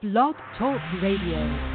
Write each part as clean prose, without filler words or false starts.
Blog Talk Radio.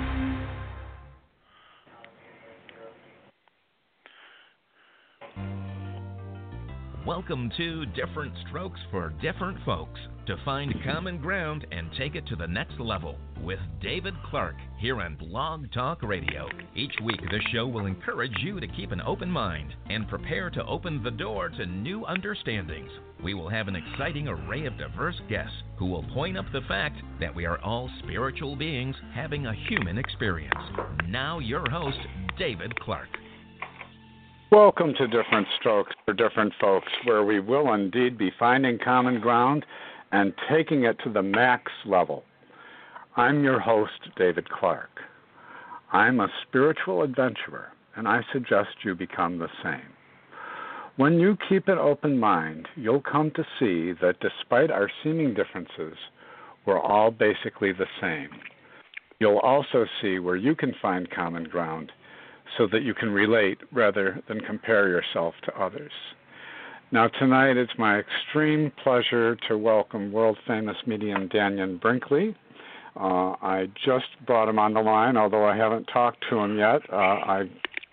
Welcome to Different Strokes for Different Folks, to find common ground and take it to the next level with David Clark here on Blog Talk Radio. Each week, this show will encourage you to keep an open mind and prepare to open the door to new understandings. We will have an exciting array of diverse guests who will point up the fact that we are all spiritual beings having a human experience. Now, your host, David Clark. Welcome to Different Strokes for Different Folks, where we will indeed be finding common ground and taking it to the max level. I'm your host, David Clark. I'm a spiritual adventurer, and I suggest you become the same. When you keep an open mind, you'll come to see that despite our seeming differences, we're all basically the same. You'll also see where you can find common ground, so that you can relate rather than compare yourself to others. Now tonight it's my extreme pleasure to welcome world-famous medium Dannion Brinkley. I just brought him on the line, although I haven't talked to him yet. I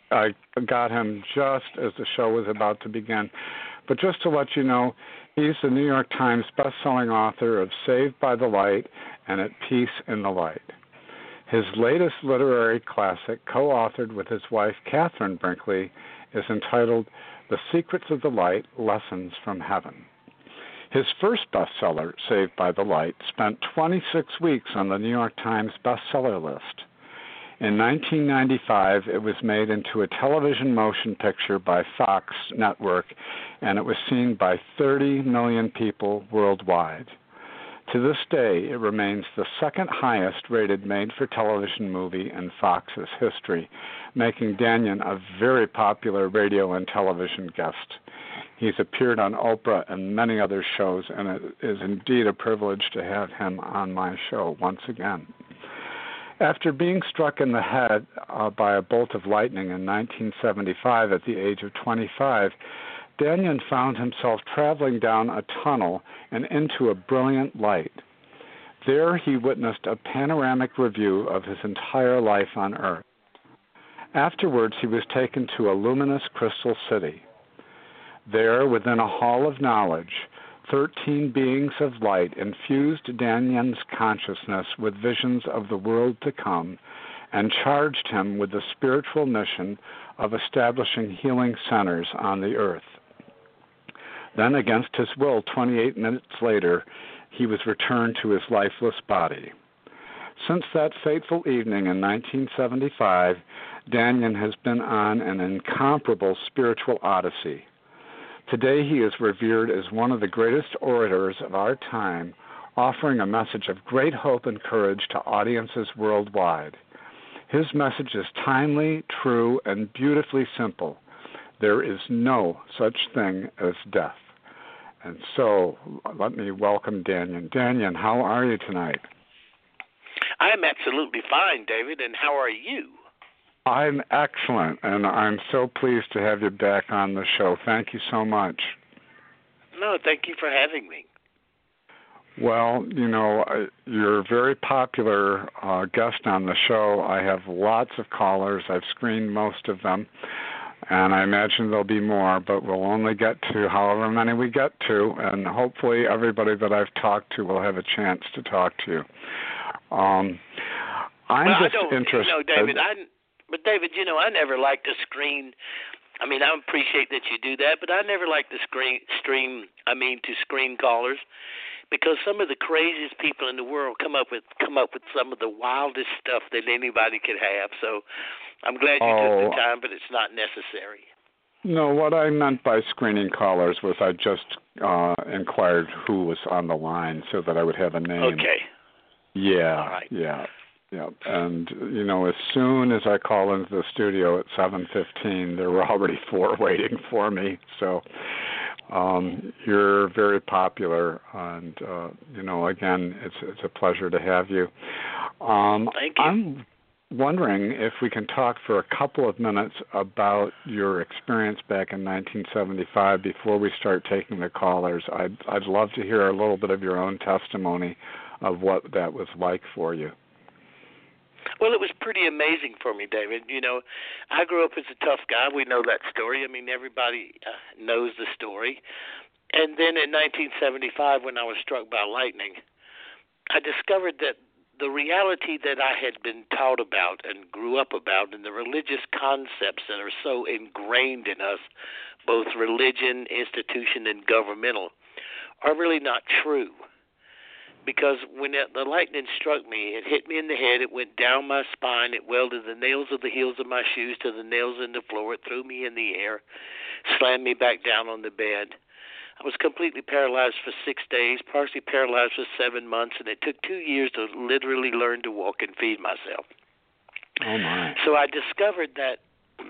got him just as the show was about to begin. But just to let you know, he's the New York Times best-selling author of Saved by the Light and At Peace in the Light. His latest literary classic, co-authored with his wife, Catherine Brinkley, is entitled The Secrets of the Light, Lessons from Heaven. His first bestseller, Saved by the Light, spent 26 weeks on the New York Times bestseller list. In 1995, it was made into a television motion picture by Fox Network, and it was seen by 30 million people worldwide. To this day, it remains the second highest rated made-for-television movie in Fox's history, making Dannion a very popular radio and television guest. He's appeared on Oprah and many other shows, and it is indeed a privilege to have him on my show once again. After being struck in the head by a bolt of lightning in 1975 at the age of 25, Dannion found himself traveling down a tunnel and into a brilliant light. There he witnessed a panoramic review of his entire life on Earth. Afterwards, he was taken to a luminous crystal city. There, within a hall of knowledge, 13 beings of light infused Dannion's consciousness with visions of the world to come and charged him with the spiritual mission of establishing healing centers on the Earth. Then, against his will, 28 minutes later, he was returned to his lifeless body. Since that fateful evening in 1975, Dannion has been on an incomparable spiritual odyssey. Today, he is revered as one of the greatest orators of our time, offering a message of great hope and courage to audiences worldwide. His message is timely, true, and beautifully simple. There is no such thing as death. And so, let me welcome Dannion. Dannion, how are you tonight? I'm absolutely fine, David, and how are you? I'm excellent, and I'm so pleased to have you back on the show. Thank you so much. No, thank you for having me. Well, you know, you're a very popular guest on the show. I have lots of callers. I've screened most of them. And I imagine there'll be more, but we'll only get to however many we get to, and hopefully everybody that I've talked to will have a chance to talk to you. I'm just interested. David, David, I never like to screen. I mean, I appreciate that you do that, but I never like to screen callers, because some of the craziest people in the world come up with some of the wildest stuff that anybody could have. So I'm glad you took the time, but it's not necessary. No, what I meant by screening callers was I just inquired who was on the line so that I would have a name. Okay. Yeah. All right. Yeah. And, as soon as I call into the studio at 7:15, there were already 4 waiting for me. So you're very popular, and, again, it's a pleasure to have you. Thank you. I'm wondering if we can talk for a couple of minutes about your experience back in 1975 before we start taking the callers. I'd love to hear a little bit of your own testimony of what that was like for you. Well, it was pretty amazing for me, David. You know, I grew up as a tough guy. We know that story. I mean, everybody knows the story. And then in 1975, when I was struck by lightning, I discovered that the reality that I had been taught about and grew up about, and the religious concepts that are so ingrained in us, both religion, institution, and governmental, are really not true. Because when the lightning struck me, it hit me in the head, it went down my spine, it welded the nails of the heels of my shoes to the nails in the floor, it threw me in the air, slammed me back down on the bed. I was completely paralyzed for 6 days, partially paralyzed for 7 months, and it took 2 years to literally learn to walk and feed myself. Oh, my. So I discovered that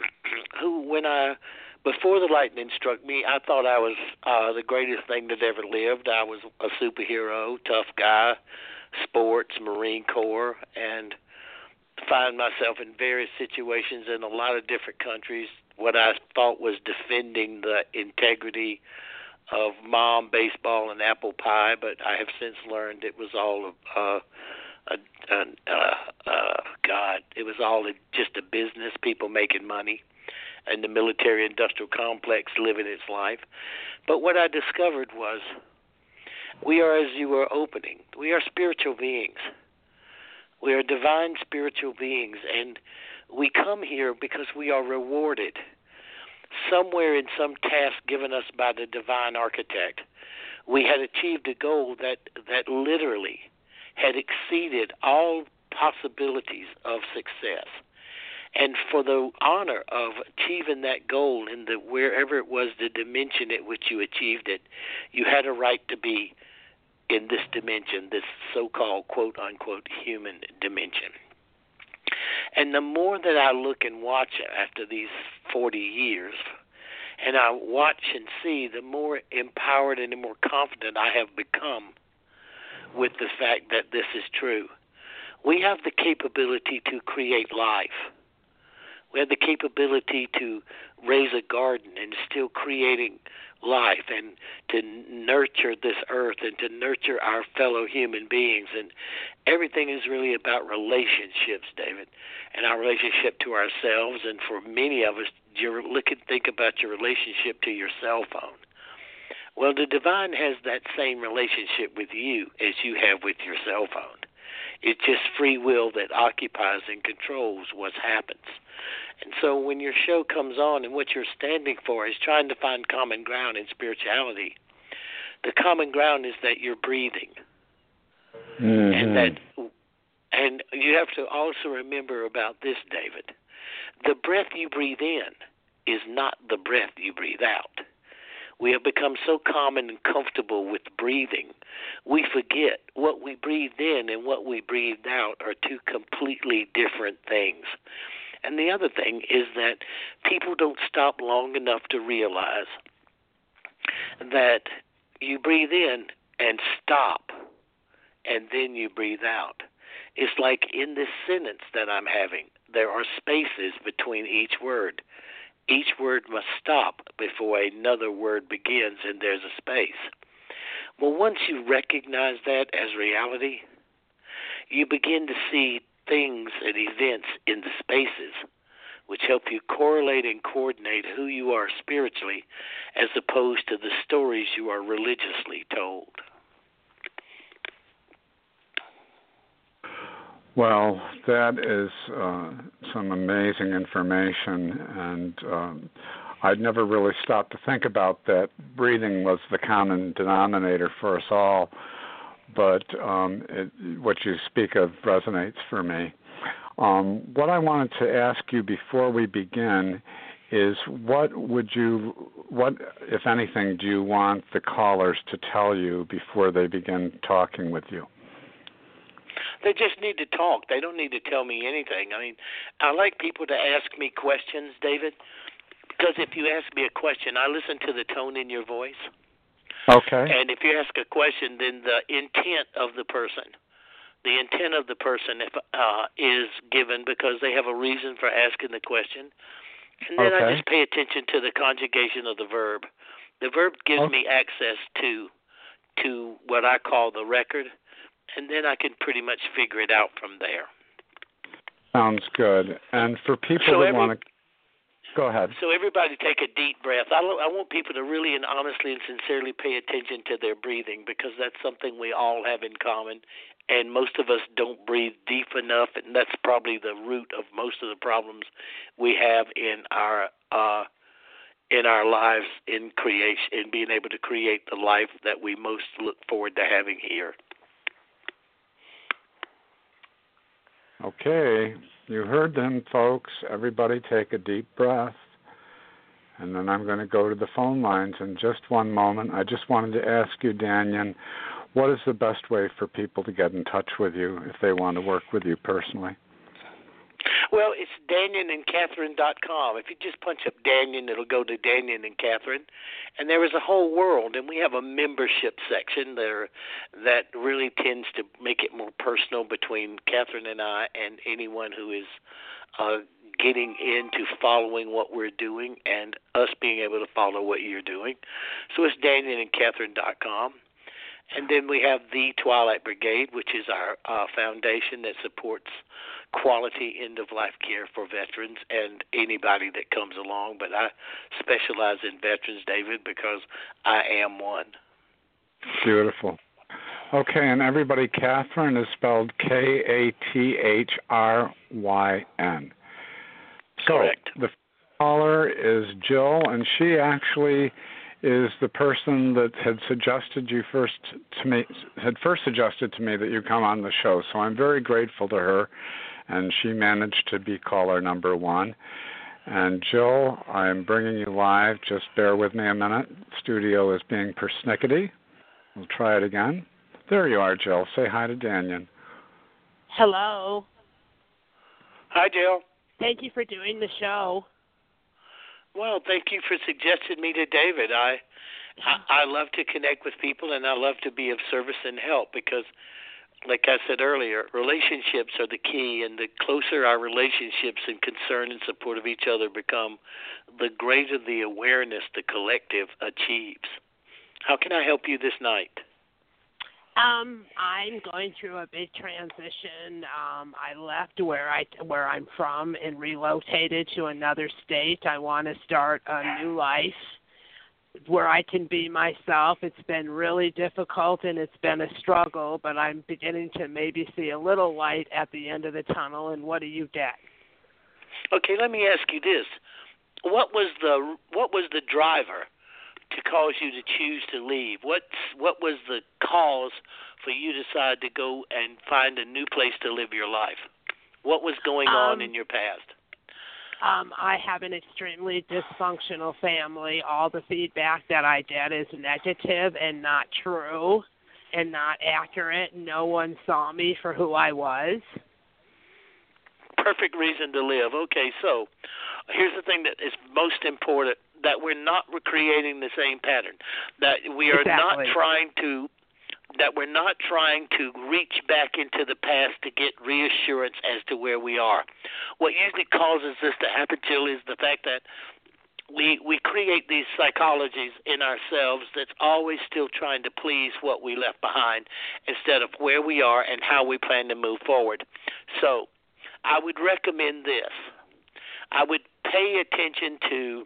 before the lightning struck me, I thought I was the greatest thing that ever lived. I was a superhero, tough guy, sports, Marine Corps, and find myself in various situations in a lot of different countries, what I thought was defending the integrity of mom, baseball, and apple pie, but I have since learned it was all it was all just a business, people making money, and the military-industrial complex living its life. But what I discovered was we are, as you were opening, we are spiritual beings. We are divine spiritual beings, and we come here because we are rewarded somewhere in some task given us by the divine architect. We had achieved a goal that literally had exceeded all possibilities of success. And for the honor of achieving that goal in wherever it was, the dimension at which you achieved it, you had a right to be in this dimension, this so-called quote-unquote human dimension. And the more that I look and watch after these 40 years, and I watch and see, the more empowered and the more confident I have become with the fact that this is true. We have the capability to create life. We have the capability to raise a garden and still creating life, and to nurture this earth and to nurture our fellow human beings. And everything is really about relationships, David, and our relationship to ourselves. And for many of us, think about your relationship to your cell phone. Well, the divine has that same relationship with you as you have with your cell phone. It's just free will that occupies and controls what happens. And so when your show comes on and what you're standing for is trying to find common ground in spirituality, the common ground is that you're breathing. Mm-hmm. And you have to also remember about this, David. The breath you breathe in is not the breath you breathe out. We have become so common and comfortable with breathing, we forget what we breathed in and what we breathed out are two completely different things. And the other thing is that people don't stop long enough to realize that you breathe in and stop, and then you breathe out. It's like in this sentence that I'm having, there are spaces between each word. Each word must stop before another word begins, and there's a space. Well, once you recognize that as reality, you begin to see things and events in the spaces which help you correlate and coordinate who you are spiritually as opposed to the stories you are religiously told. Well, that is some amazing information, and I'd never really stopped to think about that. Breathing was the common denominator for us all, but what you speak of resonates for me. What I wanted to ask you before we begin is what, if anything, do you want the callers to tell you before they begin talking with you? They just need to talk. They don't need to tell me anything. I mean, I like people to ask me questions, David, because if you ask me a question, I listen to the tone in your voice. Okay. And if you ask a question, then the intent of the person is given because they have a reason for asking the question. And then I just pay attention to the conjugation of the verb. The verb gives me access to what I call the record, and then I can pretty much figure it out from there. Sounds good. And for people that want to, go ahead. So everybody take a deep breath. I want people to really and honestly and sincerely pay attention to their breathing, because that's something we all have in common. And most of us don't breathe deep enough, and that's probably the root of most of the problems we have in our lives in creation, in being able to create the life that we most look forward to having here. Okay, you heard them, folks. Everybody take a deep breath. And then I'm going to go to the phone lines in just one moment. I just wanted to ask you, Daniel, what is the best way for people to get in touch with you if they want to work with you personally? Well, it's DanionandCatherine.com. If you just punch up Daniel, it'll go to Daniel and Catherine. And there is a whole world, and we have a membership section there that really tends to make it more personal between Catherine and I and anyone who is getting into following what we're doing and us being able to follow what you're doing. So it's DanionandCatherine.com. And then we have the Twilight Brigade, which is our foundation that supports quality end-of-life care for veterans and anybody that comes along. But I specialize in veterans, David, because I am one. Beautiful. Okay, and everybody, Catherine is spelled Kathryn. So correct. The caller is Jill, and she actually is the person that had suggested first suggested to me that you come on the show. So I'm very grateful to her, and she managed to be caller number 1. And Jill, I'm bringing you live. Just bear with me a minute. Studio is being persnickety. We'll try it again. There you are, Jill. Say hi to Daniel. Hello. Hi, Jill. Thank you for doing the show. Well, thank you for suggesting me to David. I love to connect with people, and I love to be of service and help because, like I said earlier, relationships are the key, and the closer our relationships and concern and support of each other become, the greater the awareness the collective achieves. How can I help you this night? I'm going through a big transition. I left where I'm from and relocated to another state. I want to start a new life where I can be myself. It's been really difficult and it's been a struggle, but I'm beginning to maybe see a little light at the end of the tunnel. And what do you get? Okay, let me ask you this: What was the driver to cause you to choose to leave? What was the cause for you to decide to go and find a new place to live your life? What was going on in your past? I have an extremely dysfunctional family. All the feedback that I get is negative and not true and not accurate. No one saw me for who I was. Perfect reason to live. Okay, so here's the thing that is most important, that we're not recreating the same pattern, that we are Exactly. we're not trying to reach back into the past to get reassurance as to where we are. What usually causes this to happen, Jill, is the fact that we create these psychologies in ourselves that's always still trying to please what we left behind instead of where we are and how we plan to move forward. So I would recommend this. I would pay attention to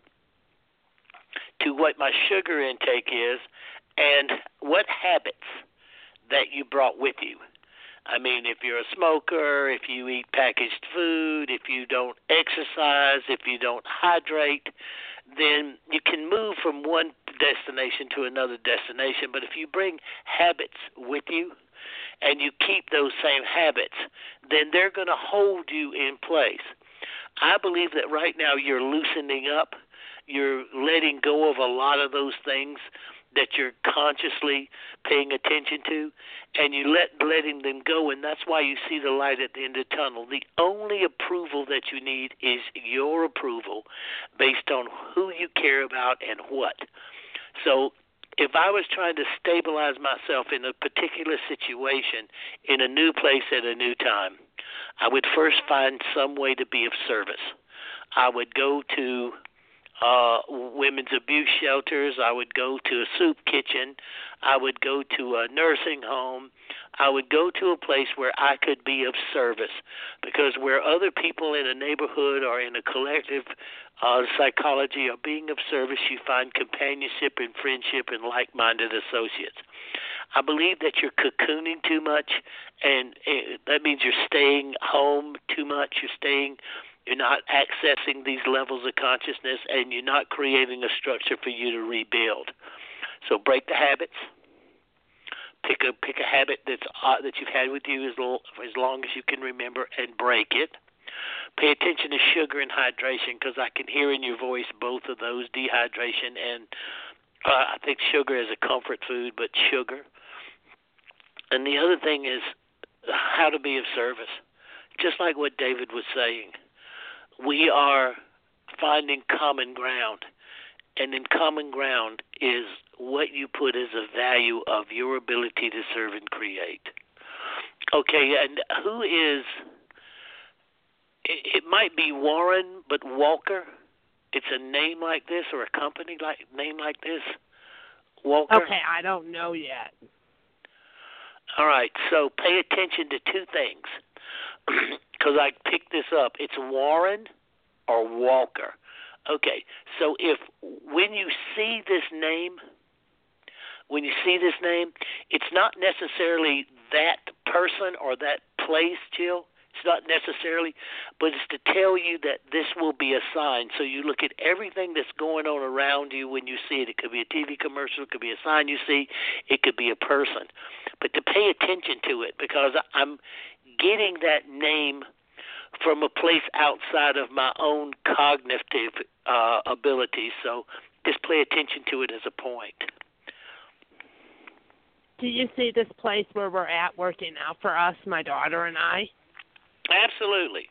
what my sugar intake is and what habits that you brought with you. I mean, if you're a smoker, if you eat packaged food, if you don't exercise, if you don't hydrate, then you can move from one destination to another destination. But if you bring habits with you and you keep those same habits, then they're going to hold you in place. I believe that right now you're loosening up. You're letting go of a lot of those things that you're consciously paying attention to, and you letting them go, and that's why you see the light at the end of the tunnel. The only approval that you need is your approval based on who you care about and what. So if I was trying to stabilize myself in a particular situation, in a new place at a new time, I would first find some way to be of service. I would go to women's abuse shelters. I would go to a soup kitchen. I would go to a nursing home. I would go to a place where I could be of service, because where other people in a neighborhood or in a collective psychology are being of service, you find companionship and friendship and like-minded associates. I believe that you're cocooning too much, and that means you're staying home too much. You're not accessing these levels of consciousness, and you're not creating a structure for you to rebuild. So break the habits. Pick a habit that you've had with you as long as you can remember, and break it. Pay attention to sugar and hydration, because I can hear in your voice both of those, dehydration and I think sugar is a comfort food, but sugar. And the other thing is how to be of service. Just like what David was saying, we are finding common ground, and in common ground is what you put as a value of your ability to serve and create. Okay, and who is, it might be Warren, but Walker. It's a name like this, or a company name like this, Walker. Okay, I don't know yet. All right, so pay attention to two things, because I picked this up. It's Warren or Walker. Okay, so when you see this name, it's not necessarily that person or that place, Jill. It's not necessarily, but it's to tell you that this will be a sign. So you look at everything that's going on around you when you see it. It could be a TV commercial. It could be a sign you see. It could be a person. But to pay attention to it, because I'm getting that name from a place outside of my own cognitive abilities. So just pay attention to it as a point. Do you see this place where we're at working out for us, my daughter and I? Absolutely.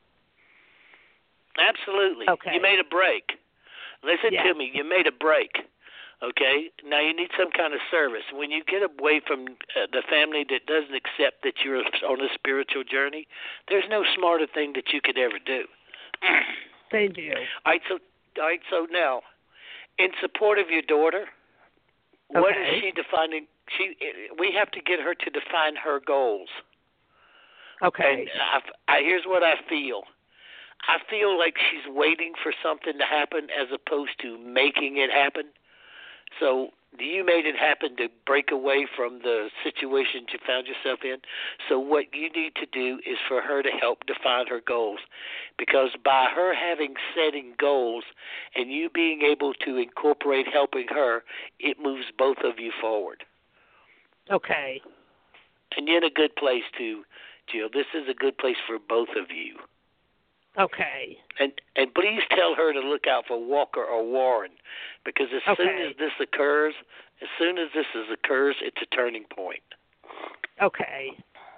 Okay. You made a break. Listen Yes. to me. You made a break. Okay? Now you need some kind of service. When you get away from the family that doesn't accept that you're on a spiritual journey, there's no smarter thing that you could ever do. Thank you. All right, so now, in support of your daughter, what is she defining? We have to get her to define her goals. Okay. And here's what I feel. I feel like she's waiting for something to happen as opposed to making it happen. So you made it happen to break away from the situation you found yourself in. So what you need to do is for her to help define her goals. Because by her setting goals and you being able to incorporate helping her, it moves both of you forward. Okay. And you're in a good place too, Jill. This is a good place for both of you. Okay. And please tell her to look out for Walker or Warren, because as soon as this occurs, it's a turning point. Okay.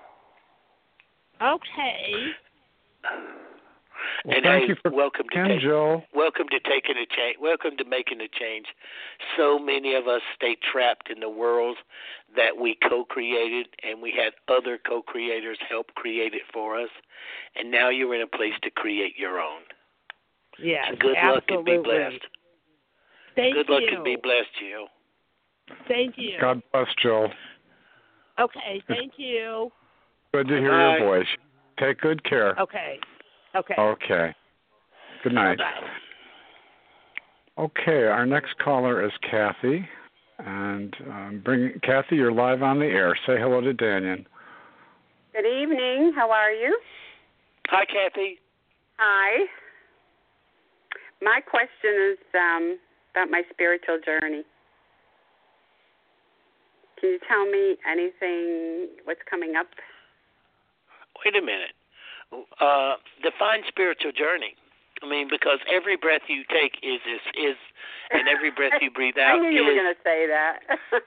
Okay. Well, And thank hey, you for welcome Joe. Welcome to taking a change. Welcome to making a change. So many of us stay trapped in the world that we co-created, and we had other co-creators help create it for us. And now you're in a place to create your own. Yes, and good luck and be blessed. Thank you. Good luck and be blessed, Jill. Thank you. God bless, Joe. Okay, thank you. Good to hear Bye. your voice. Take good care. Okay. Okay. Okay. Good night. Bye. Okay, our next caller is Kathy. And Kathy, you're live on the air. Say hello to Daniel. Good evening. How are you? Hi, Kathy. Hi. My question is about my spiritual journey. Can you tell me anything, what's coming up? Wait a minute. Define spiritual journey. I mean, because every breath you take is, and every breath you breathe out I knew you were going to say that.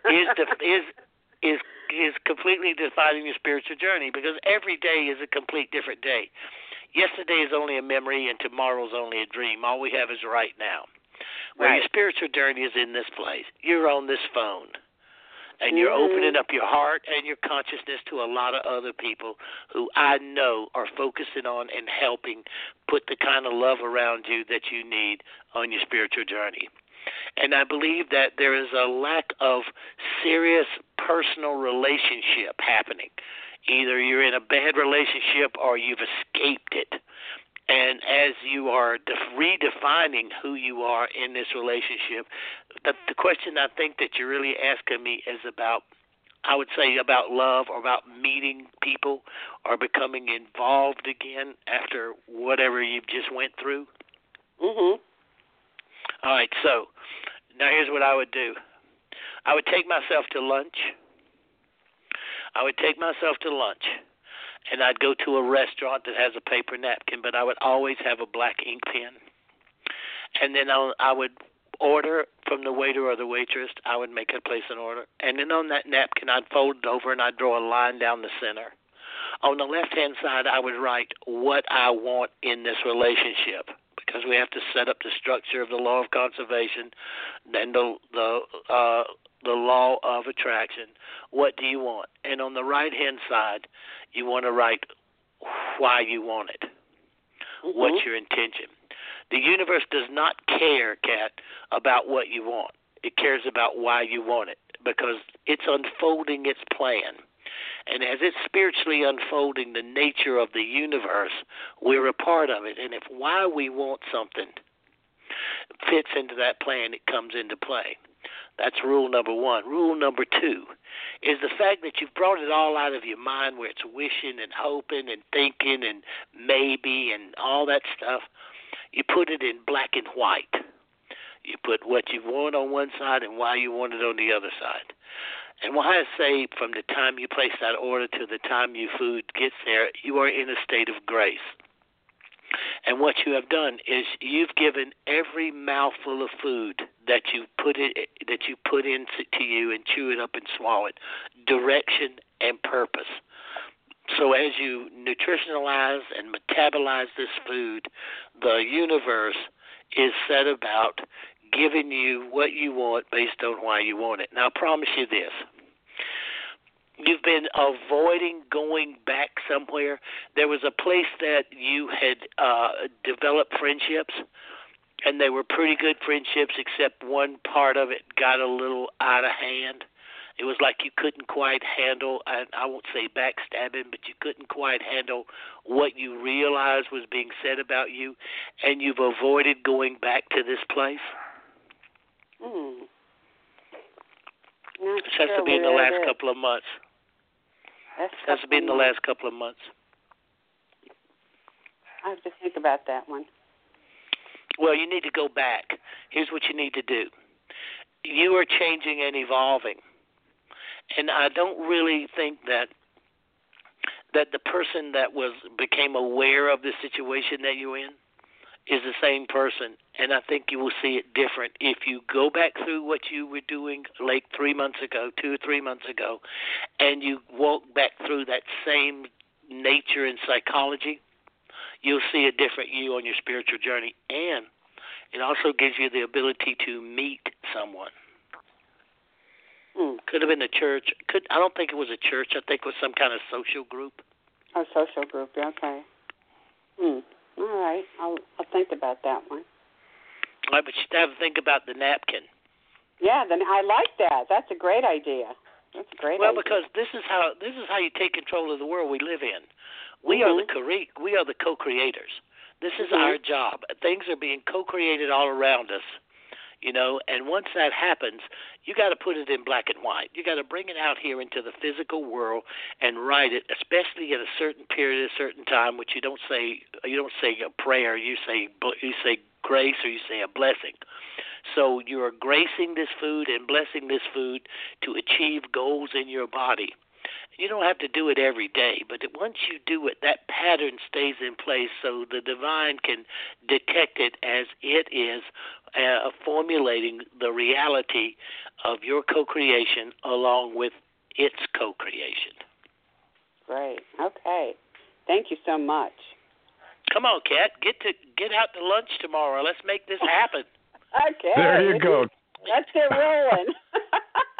is completely defining your spiritual journey, because every day is a complete different day. Yesterday is only a memory, and tomorrow's only a dream. All we have is right now. Where your spiritual journey is in this place. You're on this phone. And you're opening up your heart and your consciousness to a lot of other people who I know are focusing on and helping put the kind of love around you that you need on your spiritual journey. And I believe that there is a lack of serious personal relationship happening. Either you're in a bad relationship or you've escaped it. And as you are redefining who you are in this relationship, the question I think that you're really asking me is about, I would say, about love or about meeting people or becoming involved again after whatever you've just went through. Mhm. All right, so now here's what I would do. I would take myself to lunch. And I'd go to a restaurant that has a paper napkin, but I would always have a black ink pen. And then I would order from the waiter or the waitress. I would place an order. And then on that napkin, I'd fold it over and I'd draw a line down the center. On the left-hand side, I would write what I want in this relationship, because we have to set up the structure of the law of conservation and the law of attraction. What do you want? And on the right-hand side, you want to write why you want it. What's your intention? The universe does not care, Kat, about what you want. It cares about why you want it, because it's unfolding its plan. And as it's spiritually unfolding the nature of the universe, we're a part of it. And if why we want something fits into that plan, it comes into play. That's rule number one. Rule number two is the fact that you've brought it all out of your mind, where it's wishing and hoping and thinking and maybe and all that stuff. You put it in black and white. You put what you want on one side and why you want it on the other side. And why I say from the time you place that order to the time your food gets there, you are in a state of grace. And what you have done is you've given every mouthful of food that you put into you and chew it up and swallow it direction and purpose. So as you nutritionalize and metabolize this food, the universe is set about giving you what you want based on why you want it. Now, I promise you this. You've been avoiding going back somewhere. There was a place that you had developed friendships, and they were pretty good friendships, except one part of it got a little out of hand. It was like you couldn't quite handle, and I won't say backstabbing, but you couldn't quite handle what you realized was being said about you, and you've avoided going back to this place. This has to be in the last couple of months. Has to be in the last couple of months. I have to think about that one. Well, you need to go back. Here's what you need to do. You are changing and evolving. And I don't really think that the person that became aware of the situation that you're in is the same person, and I think you will see it different if you go back through what you were doing like 3 months ago, 2 or 3 months ago, and you walk back through that same nature and psychology. You'll see a different you on your spiritual journey, and it also gives you the ability to meet someone. Could have been a church. I don't think it was a church. I think it was some kind of social group. Oh, social group. Okay. All right. I'll think about that one. All right, but you have to think about the napkin. Yeah, then I like that. That's a great idea. That's a great idea. Well, because this is how you take control of the world we live in. We are the co-creators. This is our job. Things are being co-created all around us. And once that happens, you got to put it in black and white. You got to bring it out here into the physical world and write it, especially at a certain period, a certain time, which you don't say a prayer, you say grace, or you say a blessing. So you are gracing this food and blessing this food to achieve goals in your body. You don't have to do it every day, but once you do it, that pattern stays in place so the divine can detect it as it is formulating the reality of your co-creation along with its co-creation. Great. Okay. Thank you so much. Come on, Kat. Get out to lunch tomorrow. Let's make this happen. Okay. There you go. Let's get rolling.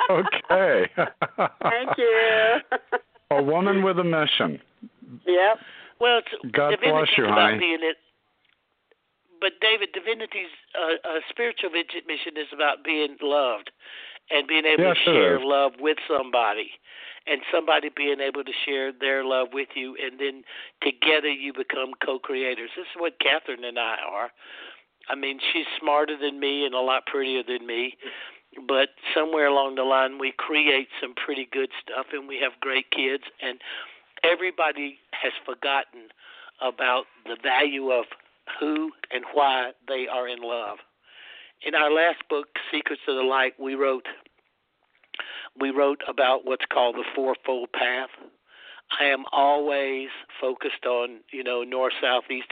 Okay. Thank you. A woman with a mission. Yep. Well, God bless you, about honey. being it. But David, Divinity's spiritual mission is about being loved and being able to share love with somebody, and somebody being able to share their love with you, and then together you become co-creators. This is what Catherine and I are. I mean, she's smarter than me and a lot prettier than me, but somewhere along the line we create some pretty good stuff, and we have great kids, and everybody has forgotten about the value of who and why they are in love. In our last book, Secrets of the Light, we wrote about what's called the Fourfold Path. I am always focused on, north, south, east,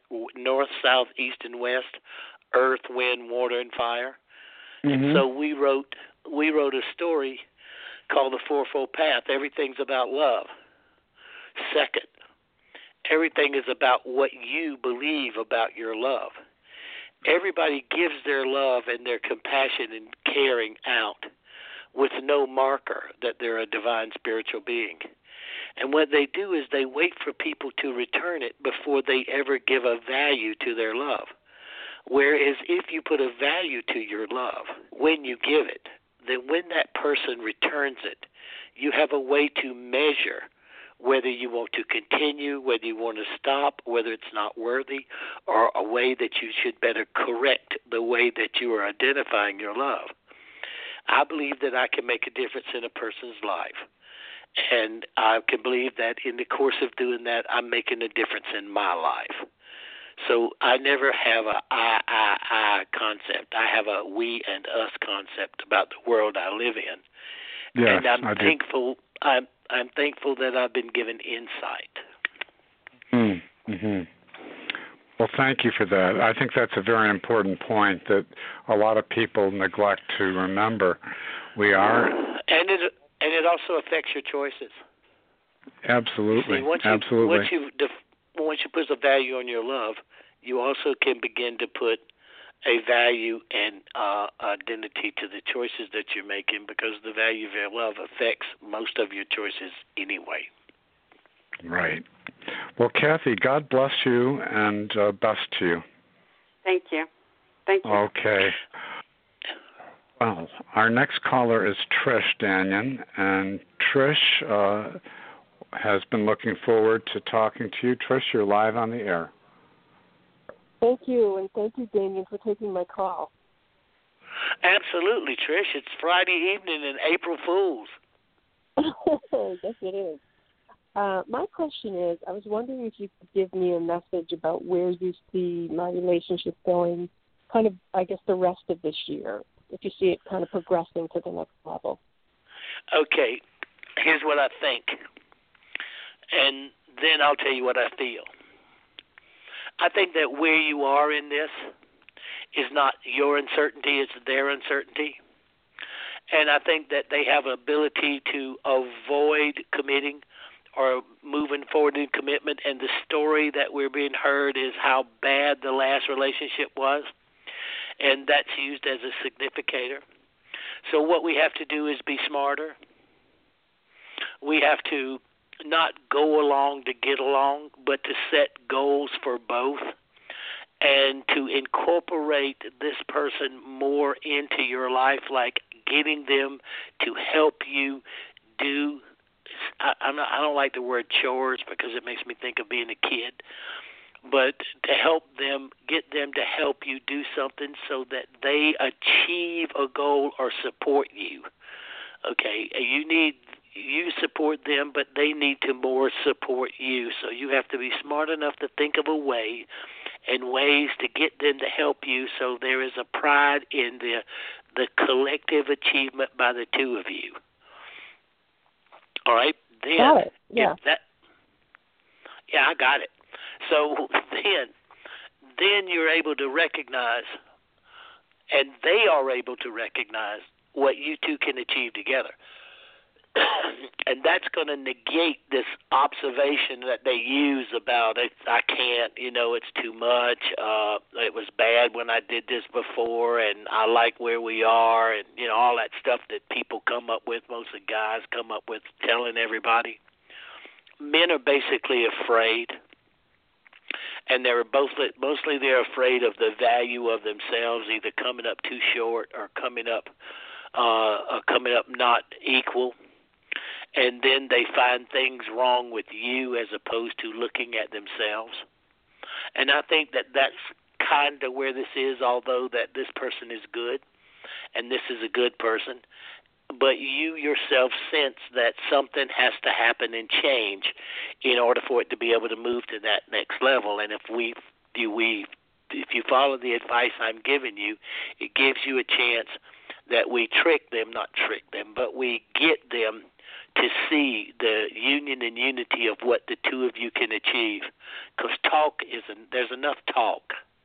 and west, earth, wind, water, and fire. Mm-hmm. And so we wrote a story called the Fourfold Path. Everything's about love. Second, everything is about what you believe about your love. Everybody gives their love and their compassion and caring out with no marker that they're a divine spiritual being. And what they do is they wait for people to return it before they ever give a value to their love. Whereas if you put a value to your love when you give it, then when that person returns it, you have a way to measure whether you want to continue, whether you want to stop, whether it's not worthy, or a way that you should better correct the way that you are identifying your love. I believe that I can make a difference in a person's life. And I can believe that in the course of doing that, I'm making a difference in my life. So I never have a I concept. I have a we and us concept about the world I live in. Yes, and I'm thankful. I'm thankful that I've been given insight. Mm-hmm. Well, thank you for that. I think that's a very important point that a lot of people neglect to remember. We are, and it also affects your choices. Absolutely. See, Absolutely. Once you put a value on your love, you also can begin to put a value and identity to the choices that you're making, because the value of your love affects most of your choices anyway. Right. Well, Kathy, God bless you and best to you. Thank you. Thank you. Okay. Well, our next caller is Trish Danion, and Trish has been looking forward to talking to you. Trish, you're live on the air. Thank you, and thank you, Damien, for taking my call. Absolutely, Trish. It's Friday evening and April Fools. Yes, it is. My question is, I was wondering if you could give me a message about where you see my relationship going, kind of, I guess, the rest of this year, if you see it kind of progressing to the next level. Okay, here's what I think, and then I'll tell you what I feel. I think that where you are in this is not your uncertainty, it's their uncertainty. And I think that they have an ability to avoid committing or moving forward in commitment, and the story that we're being heard is how bad the last relationship was, and that's used as a significator. So what we have to do is be smarter. We have to not go along to get along, but to set goals for both and to incorporate this person more into your life, like getting them to help you do, I don't like the word chores because it makes me think of being a kid, but to help them, get them to help you do something so that they achieve a goal or support you. Okay, you support them, but they need to more support you. So you have to be smart enough to think of a way and ways to get them to help you, so there is a pride in the collective achievement by the two of you. All right? Then, got it. Yeah. I got it. So then you're able to recognize, and they are able to recognize, what you two can achieve together. And that's going to negate this observation that they use about it. I can't, it's too much, it was bad when I did this before, and I like where we are, and all that stuff that people come up with, mostly guys come up with, telling everybody. Men are basically afraid, and mostly they're afraid of the value of themselves, either coming up too short or coming up not equal. And then they find things wrong with you as opposed to looking at themselves. And I think that that's kind of where this is, although that this person is good and this is a good person. But you yourself sense that something has to happen and change in order for it to be able to move to that next level. And if you follow the advice I'm giving you, it gives you a chance that we not trick them, but we get them to see the union and unity of what the two of you can achieve. Because there's enough talk.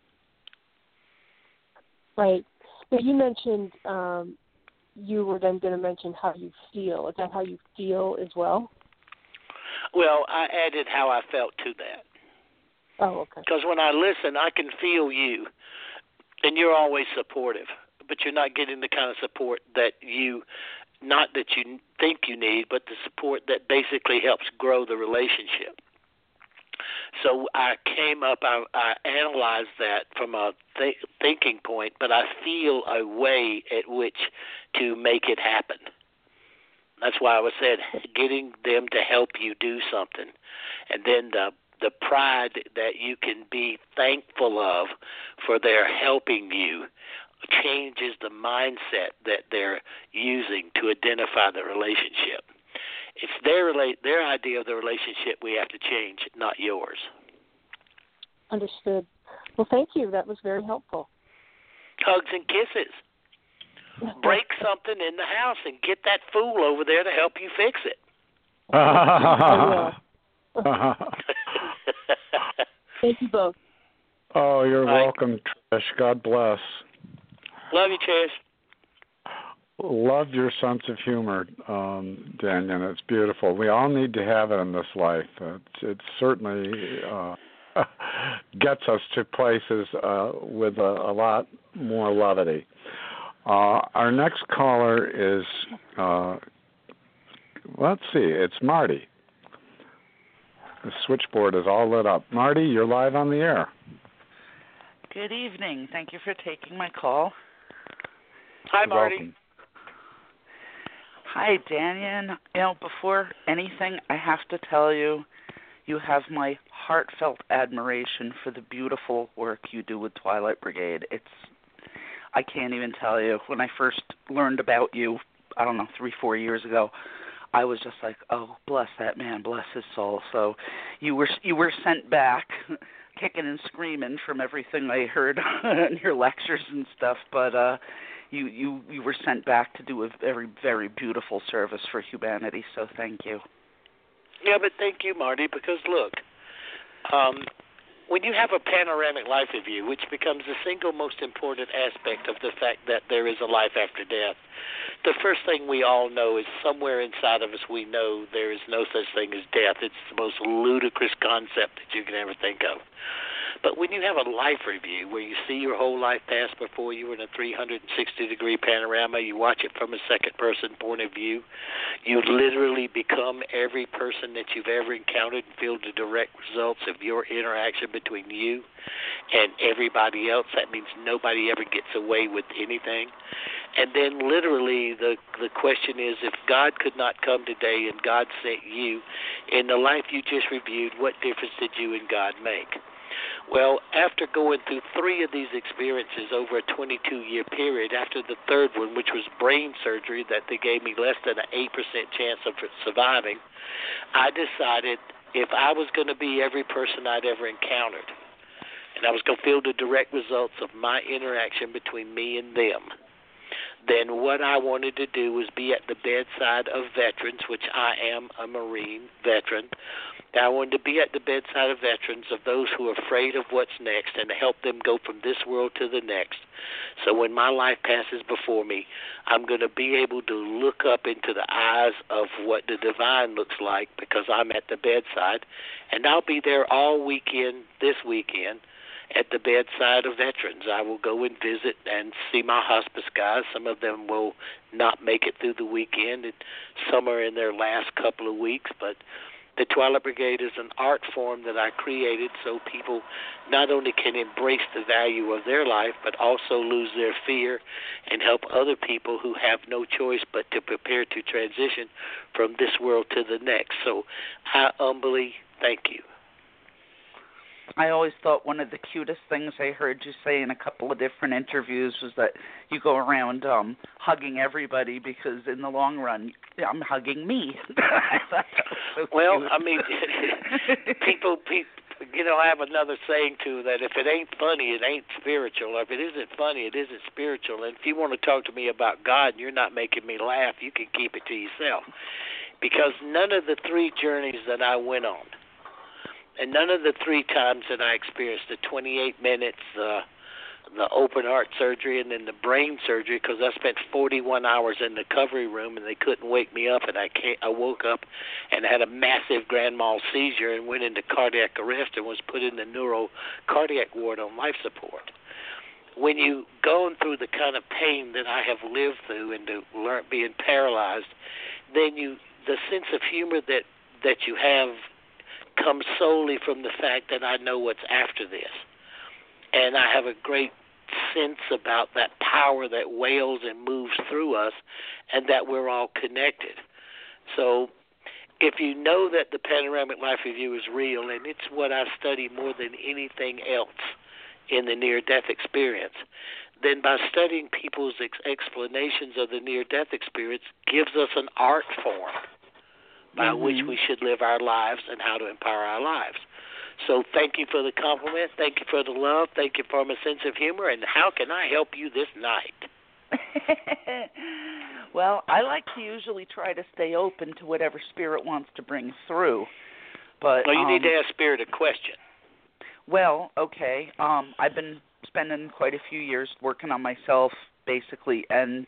Right. Well, you mentioned you were then going to mention how you feel. Is that how you feel as well? Well, I added how I felt to that. Oh, okay. Because when I listen, I can feel you, and you're always supportive, but you're not getting the kind of support that not that you think you need, but the support that basically helps grow the relationship. So I analyzed that from a thinking point, but I feel a way at which to make it happen. That's why I said getting them to help you do something. And then the pride that you can be thankful of for their helping you changes the mindset that they're using to identify the relationship. It's their idea of the relationship we have to change, not yours. Understood. Well, thank you. That was very helpful. Hugs and kisses. Break something in the house and get that fool over there to help you fix it. Thank you both. Oh, you're welcome, Trish. God bless. Love you, Trish. Love your sense of humor, Daniel. It's beautiful. We all need to have it in this life. It certainly gets us to places with a lot more levity. Our next caller is, let's see, it's Marty. The switchboard is all lit up. Marty, you're live on the air. Good evening. Thank you for taking my call. Hi, Marty. Welcome. Hi, Daniel. Before anything, I have to tell you, you have my heartfelt admiration for the beautiful work you do with Twilight Brigade. I can't even tell you. When I first learned about you, 3-4 years ago, I was just like, oh, bless that man, bless his soul. So you were sent back, kicking and screaming from everything I heard in your lectures and stuff, but you were sent back to do a very, very beautiful service for humanity, so thank you. Yeah, but thank you, Marty, because look, when you have a panoramic life review, which becomes the single most important aspect of the fact that there is a life after death, the first thing we all know is somewhere inside of us we know there is no such thing as death. It's the most ludicrous concept that you can ever think of. But when you have a life review where you see your whole life pass before you in a 360-degree panorama, you watch it from a second-person point of view, you literally become every person that you've ever encountered and feel the direct results of your interaction between you and everybody else. That means nobody ever gets away with anything. And then literally the question is, if God could not come today and God sent you in the life you just reviewed, what difference did you and God make? Well, after going through 3 of these experiences over a 22-year period, after the third one, which was brain surgery that they gave me less than an 8% chance of surviving, I decided if I was going to be every person I'd ever encountered, and I was going to feel the direct results of my interaction between me and them, then what I wanted to do was be at the bedside of veterans, which I am a Marine veteran. I wanted to be at the bedside of veterans, of those who are afraid of what's next, and to help them go from this world to the next. So when my life passes before me, I'm going to be able to look up into the eyes of what the divine looks like, because I'm at the bedside, and I'll be there all weekend, this weekend, at the bedside of veterans. I will go and visit and see my hospice guys. Some of them will not make it through the weekend, and some are in their last couple of weeks. But the Twilight Brigade is an art form that I created so people not only can embrace the value of their life, but also lose their fear and help other people who have no choice but to prepare to transition from this world to the next. So I humbly thank you. I always thought one of the cutest things I heard you say in a couple of different interviews was that you go around hugging everybody because in the long run, I'm hugging me. I thought that was so well, cute. I mean, people, I have another saying too that if it ain't funny, it ain't spiritual. Or if it isn't funny, it isn't spiritual. And if you want to talk to me about God and you're not making me laugh, you can keep it to yourself. Because none of the three journeys that I went on, and none of the three times that I experienced the 28 minutes, the open heart surgery, and then the brain surgery, because I spent 41 hours in the recovery room and they couldn't wake me up, and I woke up and had a massive grand mal seizure and went into cardiac arrest and was put in the neurocardiac ward on life support. When you going through the kind of pain that I have lived through and to learn being paralyzed, then the sense of humor that you have comes solely from the fact that I know what's after this. And I have a great sense about that power that wails and moves through us and that we're all connected. So if you know that the Panoramic Life Review is real, and it's what I study more than anything else in the near-death experience, then by studying people's explanations of the near-death experience gives us an art form by which we should live our lives and how to empower our lives. So thank you for the compliment. Thank you for the love. Thank you for my sense of humor. And how can I help you this night? Well, I like to usually try to stay open to whatever Spirit wants to bring through. But you need to ask Spirit a question. Well, okay. I've been spending quite a few years working on myself, basically, and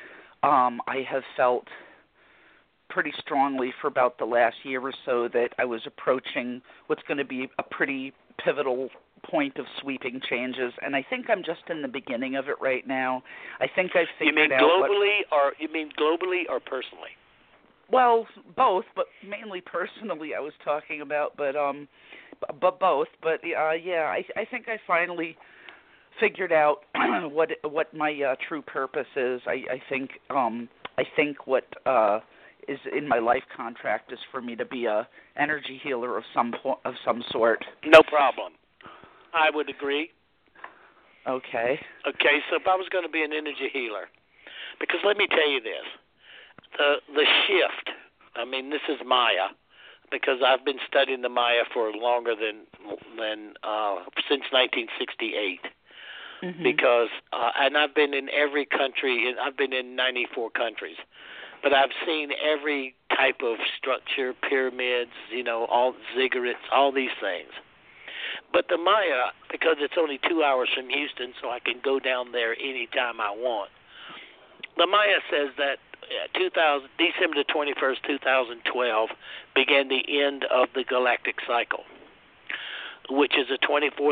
I have felt pretty strongly for about the last year or so that I was approaching what's going to be a pretty pivotal point of sweeping changes, and I think I'm just in the beginning of it right now. I think I've figured out You mean globally or personally? Well, both, but mainly personally I was talking about, but both. But yeah, I think I finally figured out what my true purpose is. I think what is in my life contract is for me to be a energy healer of some sort. No problem. I would agree. Okay. Okay, so if I was going to be an energy healer, because let me tell you this, the shift, I mean, this is Maya, because I've been studying the Maya for longer than since 1968. Because and I've been in every country, I've been in 94 countries. But I've seen every type of structure, pyramids, all ziggurats, all these things. But the Maya, because it's only 2 hours from Houston, so I can go down there anytime I want. The Maya says that December 21st, 2012, began the end of the galactic cycle, which is a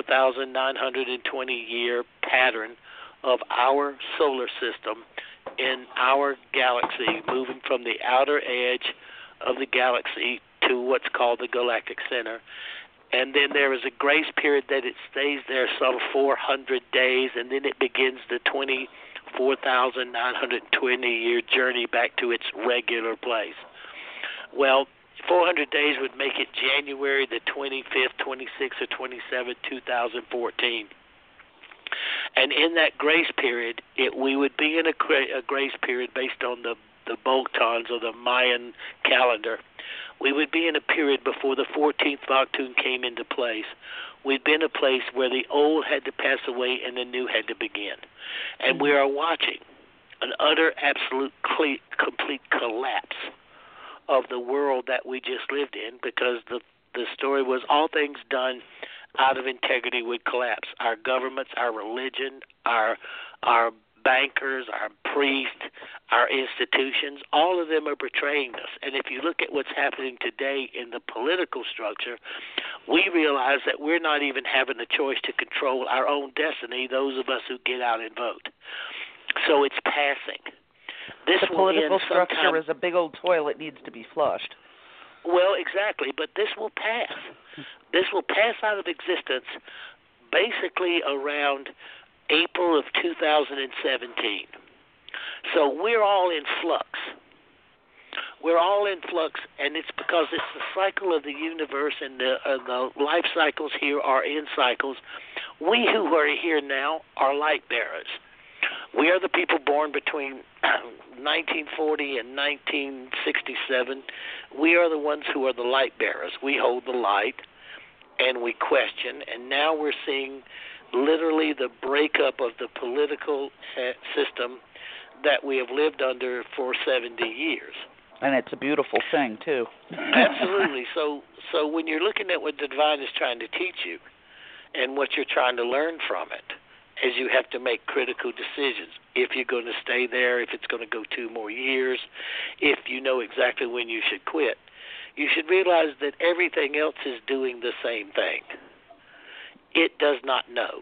24,920-year pattern of our solar system in our galaxy, moving from the outer edge of the galaxy to what's called the galactic center. And then there is a grace period that it stays there some 400 days, and then it begins the 24,920-year journey back to its regular place. Well, 400 days would make it January the 25th, 26th, or 27th, 2014. And in that grace period, we would be in a grace period based on the Boltons or the Mayan calendar. We would be in a period before the 14th Vakhtun came into place. We'd been in a place where the old had to pass away and the new had to begin. And we are watching an utter, absolute, complete collapse of the world that we just lived in, because the story was all things done out of integrity would collapse. Our governments, our religion, our bankers, our priests, our institutions, all of them are betraying us. And if you look at what's happening today in the political structure, we realize that we're not even having the choice to control our own destiny, those of us who get out and vote. So it's passing. This the political structure is a big old toilet, needs to be flushed. Well, exactly, but this will pass. This will pass out of existence basically around April of 2017. So we're all in flux. We're all in flux, and it's because it's the cycle of the universe, and the life cycles here are in cycles. We who are here now are light bearers. We are the people born between 1940 and 1967. We are the ones who are the light bearers. We hold the light, and we question, and now we're seeing literally the breakup of the political system that we have lived under for 70 years. And it's a beautiful thing, too. Absolutely. So when you're looking at what the divine is trying to teach you and what you're trying to learn from it, as you have to make critical decisions, if you're going to stay there, if it's going to go 2 more years, if you know exactly when you should quit, you should realize that everything else is doing the same thing. It does not know.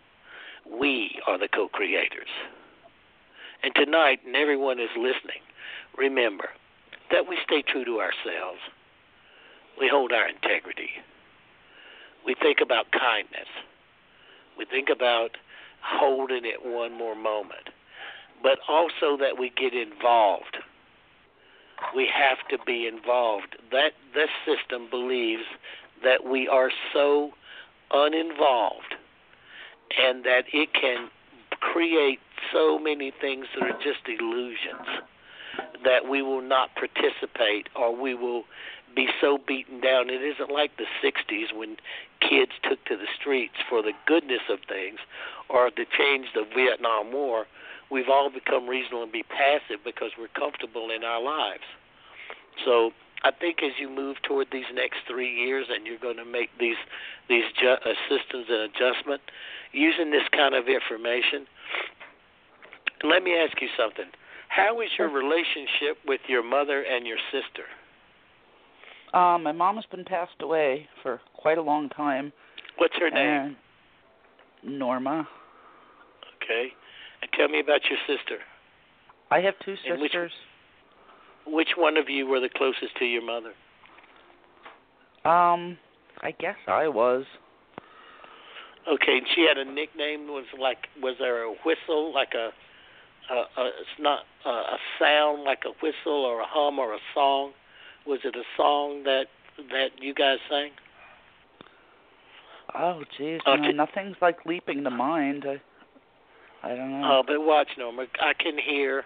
We are the co-creators. And tonight, and everyone is listening, remember that we stay true to ourselves. We hold our integrity. We think about kindness. We think about holding it one more moment. But also that we get involved. We have to be involved. That this system believes that we are so uninvolved and that it can create so many things that are just illusions, that we will not participate, or we will be so beaten down. It isn't like the 60s when kids took to the streets for the goodness of things, or to change the Vietnam War. We've all become reasonable and be passive because we're comfortable in our lives. So I think as you move toward these next 3 years and you're going to make these systems and adjustment using this kind of information, let me ask you something. How is your relationship with your mother and your sister? My mom has been passed away for quite a long time. What's her name? Norma. Okay. And tell me about your sister. I have 2 sisters. Which one of you were the closest to your mother? I guess I was. Okay, and she had a nickname. Was there a whistle, like it's not a sound like a whistle or a hum or a song? Was it a song that you guys sang? Oh, geez, no, nothing's like leaping to mind. I don't know. Oh, but watch, Norma. I can hear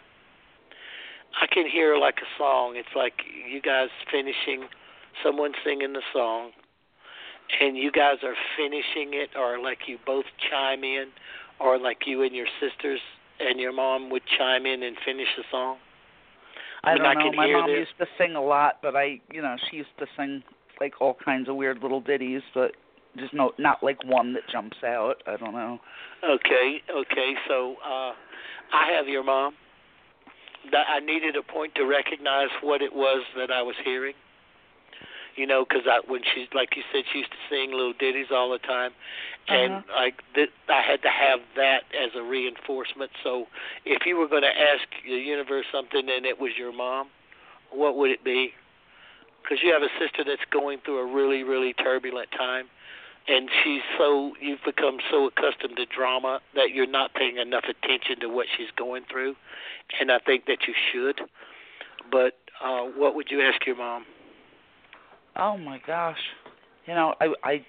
like a song. It's like you guys finishing, someone singing the song, and you guys are finishing it, or like you both chime in, or like you and your sisters and your mom would chime in and finish the song. I don't know. My mom used to sing a lot, but she used to sing like all kinds of weird little ditties, but just not like one that jumps out. I don't know. Okay. So I have your mom. I needed a point to recognize what it was that I was hearing. Because when she, like you said, she used to sing little ditties all the time, and I had to have that as a reinforcement. So if you were going to ask the universe something and it was your mom, what would it be? Because you have a sister that's going through a really, really turbulent time, and you've become so accustomed to drama that you're not paying enough attention to what she's going through, and I think that you should. But what would you ask your mom? Oh my gosh, I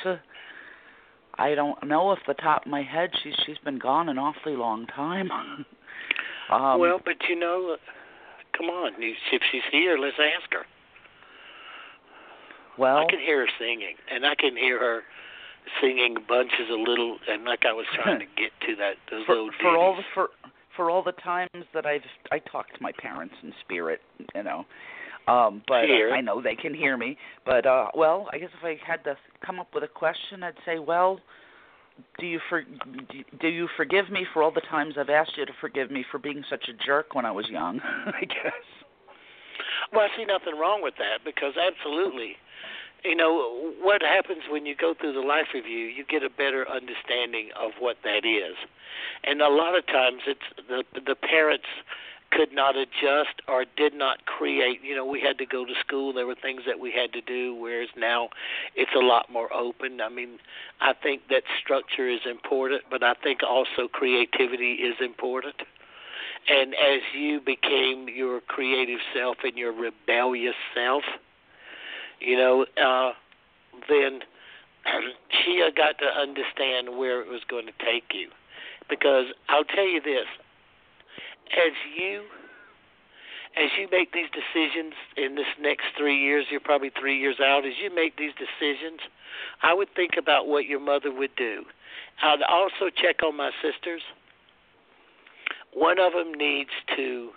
don't know off the top of my head. She's been gone an awfully long time. Well, but come on, if she's here, let's ask her. Well, I can hear her singing, and I can hear her singing bunches of little, and like I was trying to get to those little ditties. For all the times that I talked to my parents in spirit, but I know they can hear me. But I guess if I had to come up with a question, I'd say, well, do you forgive me for all the times I've asked you to forgive me for being such a jerk when I was young? I guess. Well, I see nothing wrong with that, because absolutely, You know, what happens when you go through the life review, you get a better understanding of what that is. And a lot of times it's the parents could not adjust or did not create. You know, we had to go to school. There were things that we had to do, whereas now it's a lot more open. I mean, I think that structure is important, but I think also creativity is important. And as you became your creative self and your rebellious self, you know, then she got to understand where it was going to take you. Because I'll tell you this, as you make these decisions in this next 3 years, you're probably 3 years out, as you make these decisions, I would think about what your mother would do. I'd also check on my sisters. One of them needs to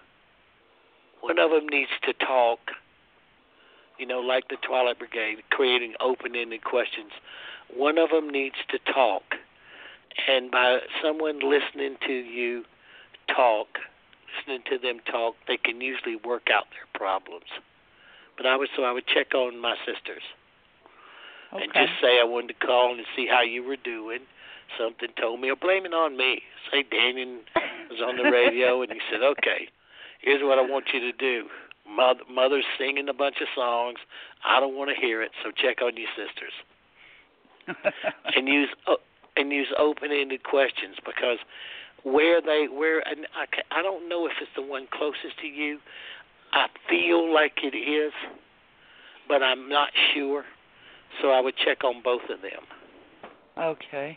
talk, you know, like the Twilight Brigade, creating open-ended questions. One of them needs to talk, and by someone listening to you talk, listening to them talk, they can usually work out their problems. But I would check on my sisters, and just say I wanted to call and see how you were doing. Something told me, or blame it on me. Say Daniel was on the radio, and he said, okay, here's what I want you to do. Mother's singing a bunch of songs. I don't want to hear it, so check on your sisters. and use open-ended questions, because and I don't know if it's the one closest to you. I feel like it is, but I'm not sure. So I would check on both of them. Okay.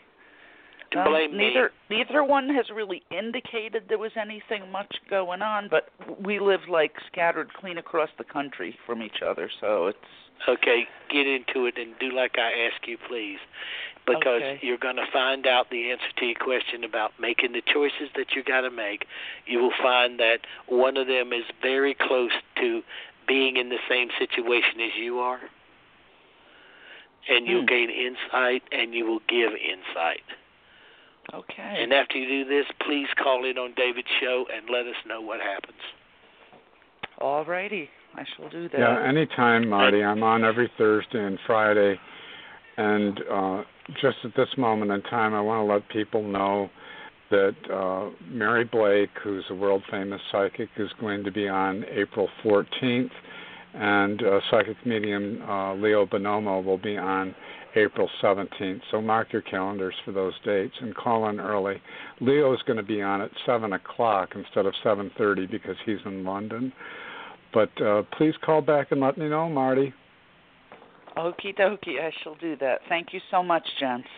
Neither one has really indicated there was anything much going on, but we live like scattered clean across the country from each other, so it's... Okay, get into it and do like I ask you, please, because you're going to find out the answer to your question about making the choices that you got to make. You will find that one of them is very close to being in the same situation as you are, and you'll gain insight, and you will give insight. Okay. And after you do this, please call in on David's show and let us know what happens. All righty. I shall do that. Yeah, anytime, Marty. I'm on every Thursday and Friday. And just at this moment in time, I want to let people know that Mary Blake, who's a world-famous psychic, is going to be on April 14th. And psychic medium Leo Bonomo will be on April 17th. So mark your calendars for those dates and call in early. Leo is going to be on at 7 o'clock instead of 7:30 because he's in London. But please call back and let me know, Marty. Okie dokie, I shall do that. Thank you so much, gents.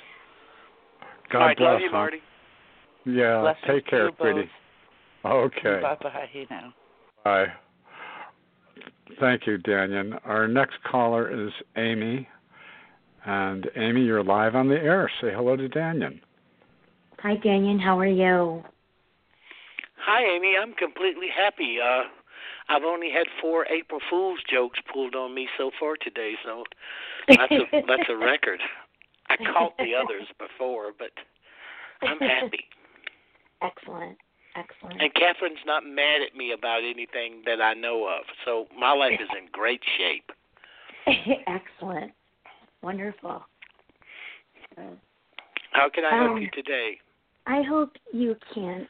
God bless love you, Marty. Yeah, Blessings take care, to pretty. Okay. Bye-bye now. Bye. Thank you, Daniel. Our next caller is Amy. And Amy, you're live on the air. Say hello to Daniel. Hi, Daniel. How are you? Hi, Amy. I'm completely happy. I've only had 4 April Fool's jokes pulled on me so far today, so that's a record. I caught the others before, but I'm happy. Excellent. And Catherine's not mad at me about anything that I know of, so my life is in great shape. Excellent. Wonderful. How can I help you today? I hope you can.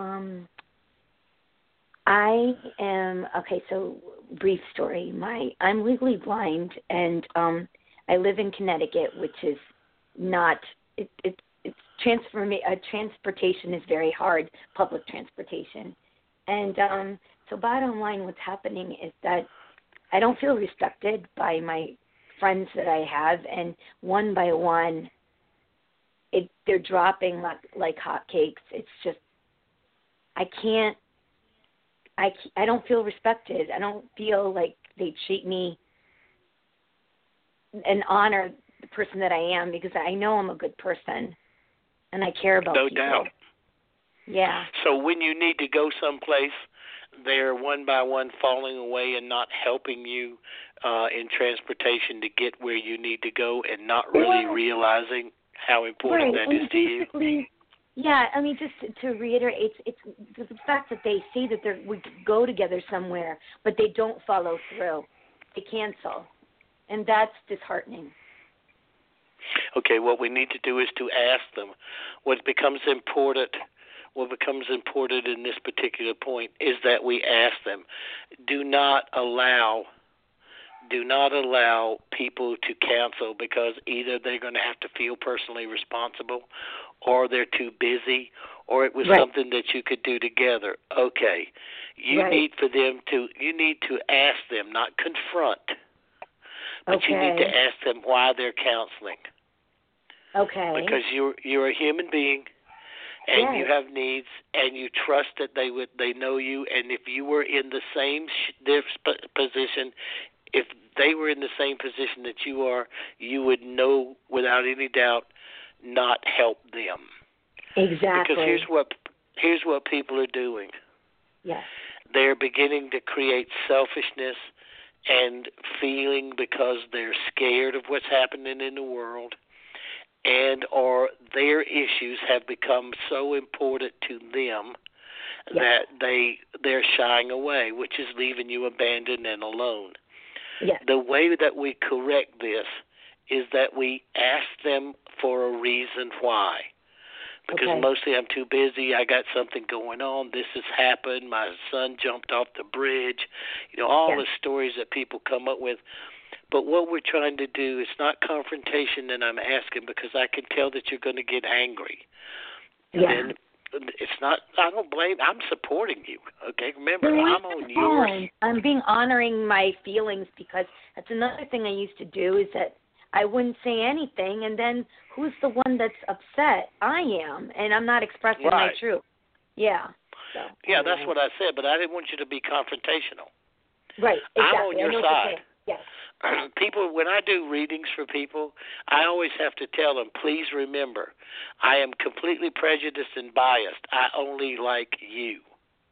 I am okay. So, brief story. I'm legally blind, and I live in Connecticut, which is not. It's transportation is very hard. Public transportation, and so bottom line, what's happening is that I don't feel respected by my friends that I have, and one by one, they're dropping like hotcakes. It's just I don't feel respected. I don't feel like they treat me and honor the person that I am, because I know I'm a good person and I care about people. No doubt. Yeah. So when you need to go someplace, they're one by one falling away and not helping you in transportation to get where you need to go, and not really realizing how important that is to you. Yeah, I mean, just to reiterate, it's the fact that they say that we could go together somewhere, but they don't follow through. They cancel. And that's disheartening. Okay, what we need to do is to ask them. What becomes important in this particular point is that we ask them. Do not allow people to cancel because either they're going to have to feel personally responsible, or they're too busy, or it was something that you could do together. Okay, you need to ask them, not confront, but you need to ask them why they're counseling. Okay. Because you're a human being, and you have needs, and you trust that they know you, and if you were in the same position, if they were in the same position that you are, you would know without any doubt not help them. Exactly. Because here's what people are doing. Yes. They're beginning to create selfishness and feeling because they're scared of what's happening in the world, and or their issues have become so important to them that they're shying away, which is leaving you abandoned and alone. Yes. The way that we correct this is that we ask them for a reason why. Because mostly I'm too busy, I got something going on, this has happened, my son jumped off the bridge, all the stories that people come up with. But what we're trying to do is not confrontation that I'm asking, because I can tell that you're going to get angry. And it's not, I don't blame, I'm supporting you, okay? Remember, I'm on yours. I'm being honoring my feelings, because that's another thing I used to do, is that I wouldn't say anything, and then who's the one that's upset? I am, and I'm not expressing my truth. Yeah. So, that's what I said, but I didn't want you to be confrontational. Right, exactly. I'm on your side. Yes. People, when I do readings for people, I always have to tell them, please remember, I am completely prejudiced and biased. I only like you.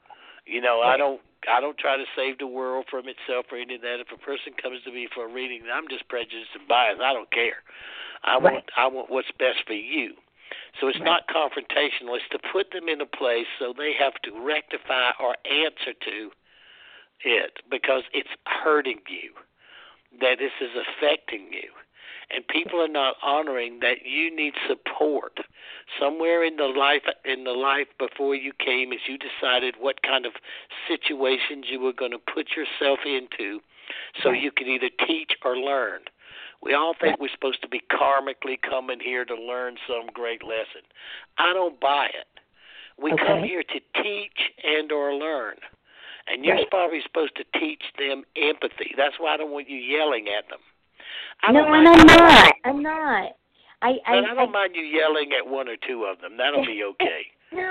I don't try to save the world from itself or any of that. If a person comes to me for a reading, I'm just prejudiced and biased. I don't care. I want what's best for you. So it's not confrontational. It's to put them in a place so they have to rectify or answer to it, because it's hurting you, that this is affecting you. And people are not honoring that you need support. Somewhere in the life before you came, as you decided what kind of situations you were going to put yourself into so you could either teach or learn. We all think we're supposed to be karmically coming here to learn some great lesson. I don't buy it. We come here to teach and or learn. And you're probably supposed to teach them empathy. That's why I don't want you yelling at them. I'm not. I don't mind you yelling at one or two of them. That'll be okay.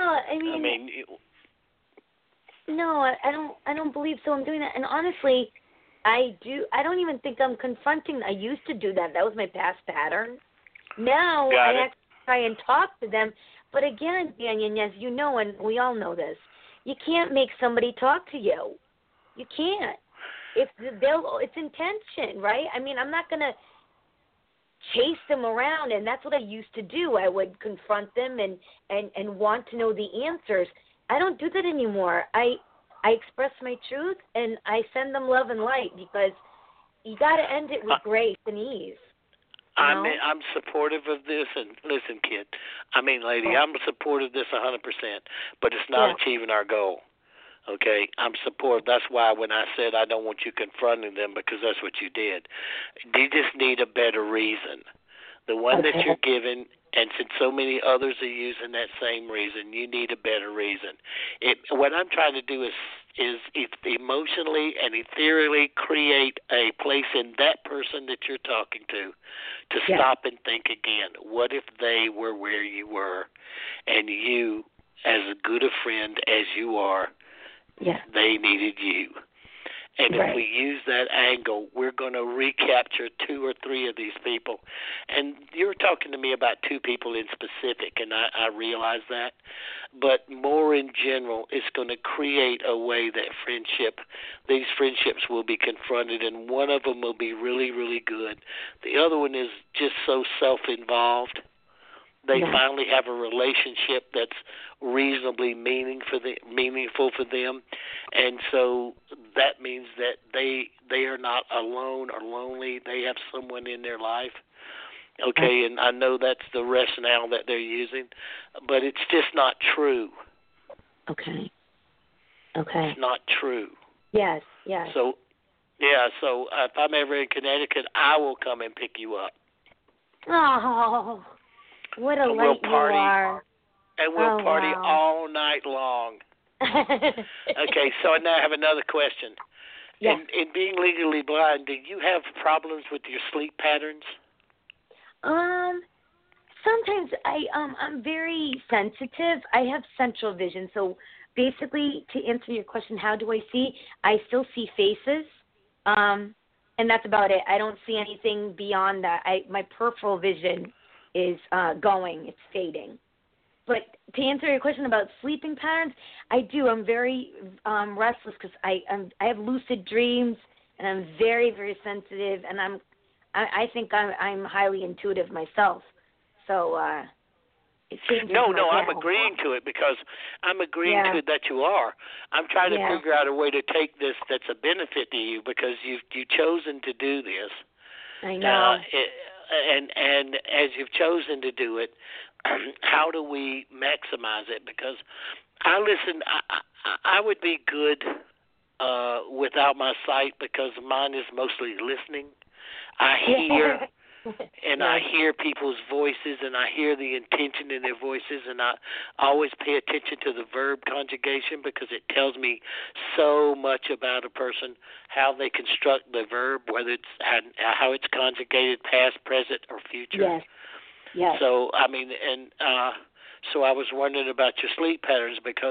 No, I don't believe so. I'm doing that, and honestly, I don't even think I'm confronting. I used to do that. That was my past pattern. Now I have to try and talk to them. But again, Daniel, as you know, and we all know this, you can't make somebody talk to you. You can't. It's intention, right? I mean, I'm not going to chase them around, and that's what I used to do. I would confront them and want to know the answers. I don't do that anymore. I express my truth, and I send them love and light, because you got to end it with grace and ease. I'm supportive of this, and listen, lady, I'm supportive of this 100%, but it's not achieving our goal. Okay, I'm supportive. That's why when I said I don't want you confronting them, because that's what you did. You just need a better reason. The one that you're given, and since so many others are using that same reason, you need a better reason. What I'm trying to do is emotionally and ethereally create a place in that person that you're talking to stop and think again. What if they were where you were, and you, as good a friend as you are, they needed you? And if we use that angle, we're going to recapture 2 or 3 of these people. And you're talking to me about 2 people in specific, and I realize that. But more in general, it's going to create a way that these friendships will be confronted, and one of them will be really, really good. The other one is just so self-involved they finally have a relationship that's reasonably meaningful for them, and so that means that they are not alone or lonely. They have someone in their life. Okay, and I know that's the rationale that they're using, but it's just not true. Okay. It's not true. Yes. So if I'm ever in Connecticut, I will come and pick you up. Oh, what a light you are. And we'll party all night long. Okay, so now I have another question. Yes. In being legally blind, do you have problems with your sleep patterns? Sometimes I'm very sensitive. I have central vision, so basically, to answer your question, how do I see? I still see faces, and that's about it. I don't see anything beyond that. My peripheral vision is it's fading. But to answer your question about sleeping patterns, I do. I'm very restless because I have lucid dreams, and I'm very, very sensitive, and I think I'm highly intuitive myself. So it changes. No, I'm agreeing to it because I'm agreeing to it that you are. I'm trying to figure out a way to take this that's a benefit to you because you've chosen to do this. I know. And as you've chosen to do it, how do we maximize it? Because I would be good without my sight because mine is mostly listening. I hear and I hear people's voices and I hear the intention in their voices, and I always pay attention to the verb conjugation because it tells me so much about a person, how they construct the verb, whether it's how it's conjugated, past, present, or future. Yes. So so I was wondering about your sleep patterns because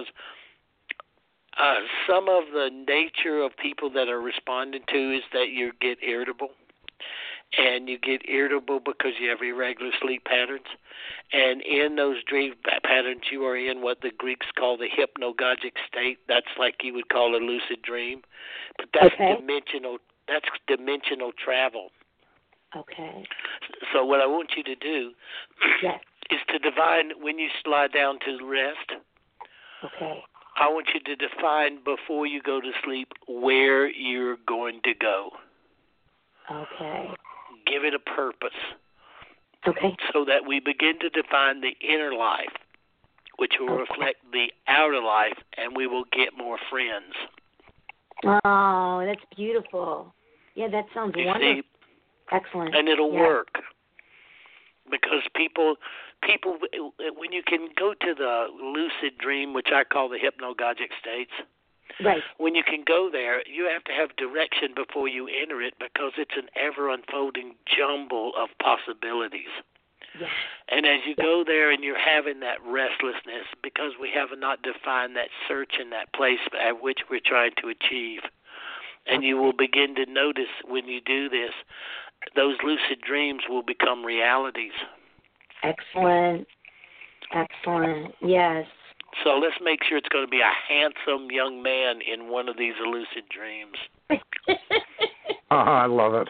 some of the nature of people that are responding to is that you get irritable. And you get irritable because you have irregular sleep patterns. And in those dream patterns, you are in what the Greeks call the hypnagogic state. That's like you would call a lucid dream. But that's dimensional. That's dimensional travel. Okay. So what I want you to do is to define when you slide down to rest. Okay. I want you to define before you go to sleep where you're going to go. Okay. Give it a purpose. Okay. So that we begin to define the inner life, which will reflect the outer life, and we will get more friends. Oh, that's beautiful. Yeah, that sounds wonderful. See? Excellent. And it'll work. Because people, when you can go to the lucid dream, which I call the hypnagogic states, right. When you can go there, you have to have direction before you enter it because it's an ever-unfolding jumble of possibilities. Yes. And as you go there and you're having that restlessness because we have not defined that search in that place at which we're trying to achieve, and you will begin to notice when you do this, those lucid dreams will become realities. Excellent. Yes. So let's make sure it's going to be a handsome young man in one of these lucid dreams. I love it.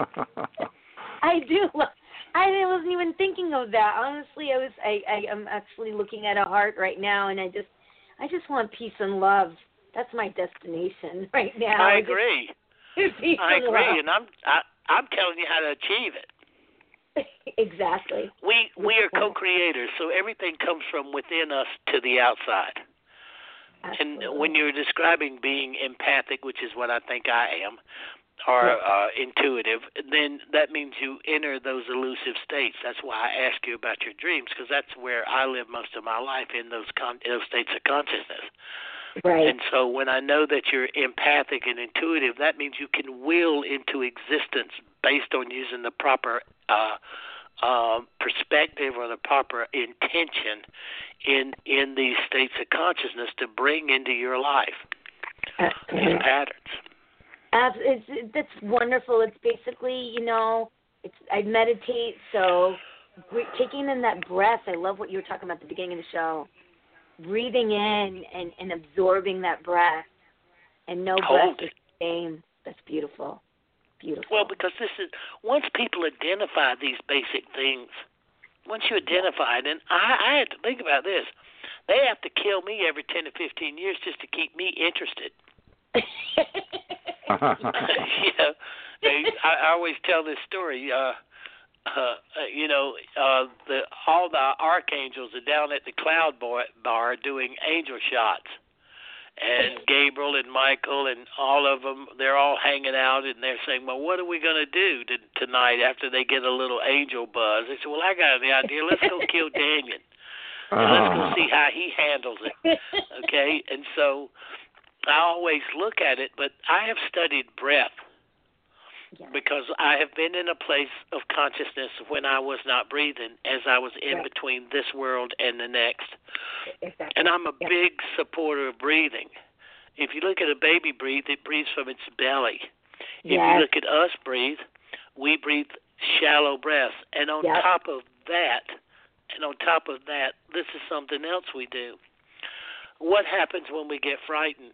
I do. I wasn't even thinking of that. Honestly, I'm actually looking at a heart right now, and I just want peace and love. That's my destination right now. I agree. I agree, and I'm telling you how to achieve it. Exactly. We are co-creators, so everything comes from within us to the outside. Absolutely. And when you're describing being empathic, which is what I think I am, or intuitive, then that means you enter those elusive states. That's why I ask you about your dreams, because that's where I live most of my life, in those states of consciousness. Right. And so when I know that you're empathic and intuitive, that means you can will into existence based on using the proper perspective or the proper intention in these states of consciousness to bring into your life these patterns. That's wonderful. It's basically, I meditate, so taking in that breath. I love what you were talking about at the beginning of the show. Breathing in and absorbing that breath, and no breath is the same. That's beautiful. Beautiful. Well, because this is, once people identify these basic things, once you identify it, and I had to think about this. They have to kill me every 10 to 15 years just to keep me interested. I always tell this story. All the archangels are down at the cloud bar doing angel shots, and Gabriel and Michael and all of them, they're all hanging out, and they're saying, well, what are we going to do tonight after they get a little angel buzz? They said, well, I got the idea. Let's go kill Daniel. And let's go see how he handles it. Okay? And so I always look at it, but I have studied breath. Yes. Because I have been in a place of consciousness when I was not breathing, as I was in between this world and the next. Exactly. And I'm a big supporter of breathing. If you look at a baby breathe, it breathes from its belly. If you look at us breathe, we breathe shallow breaths. And on top of that, this is something else we do. What happens when we get frightened?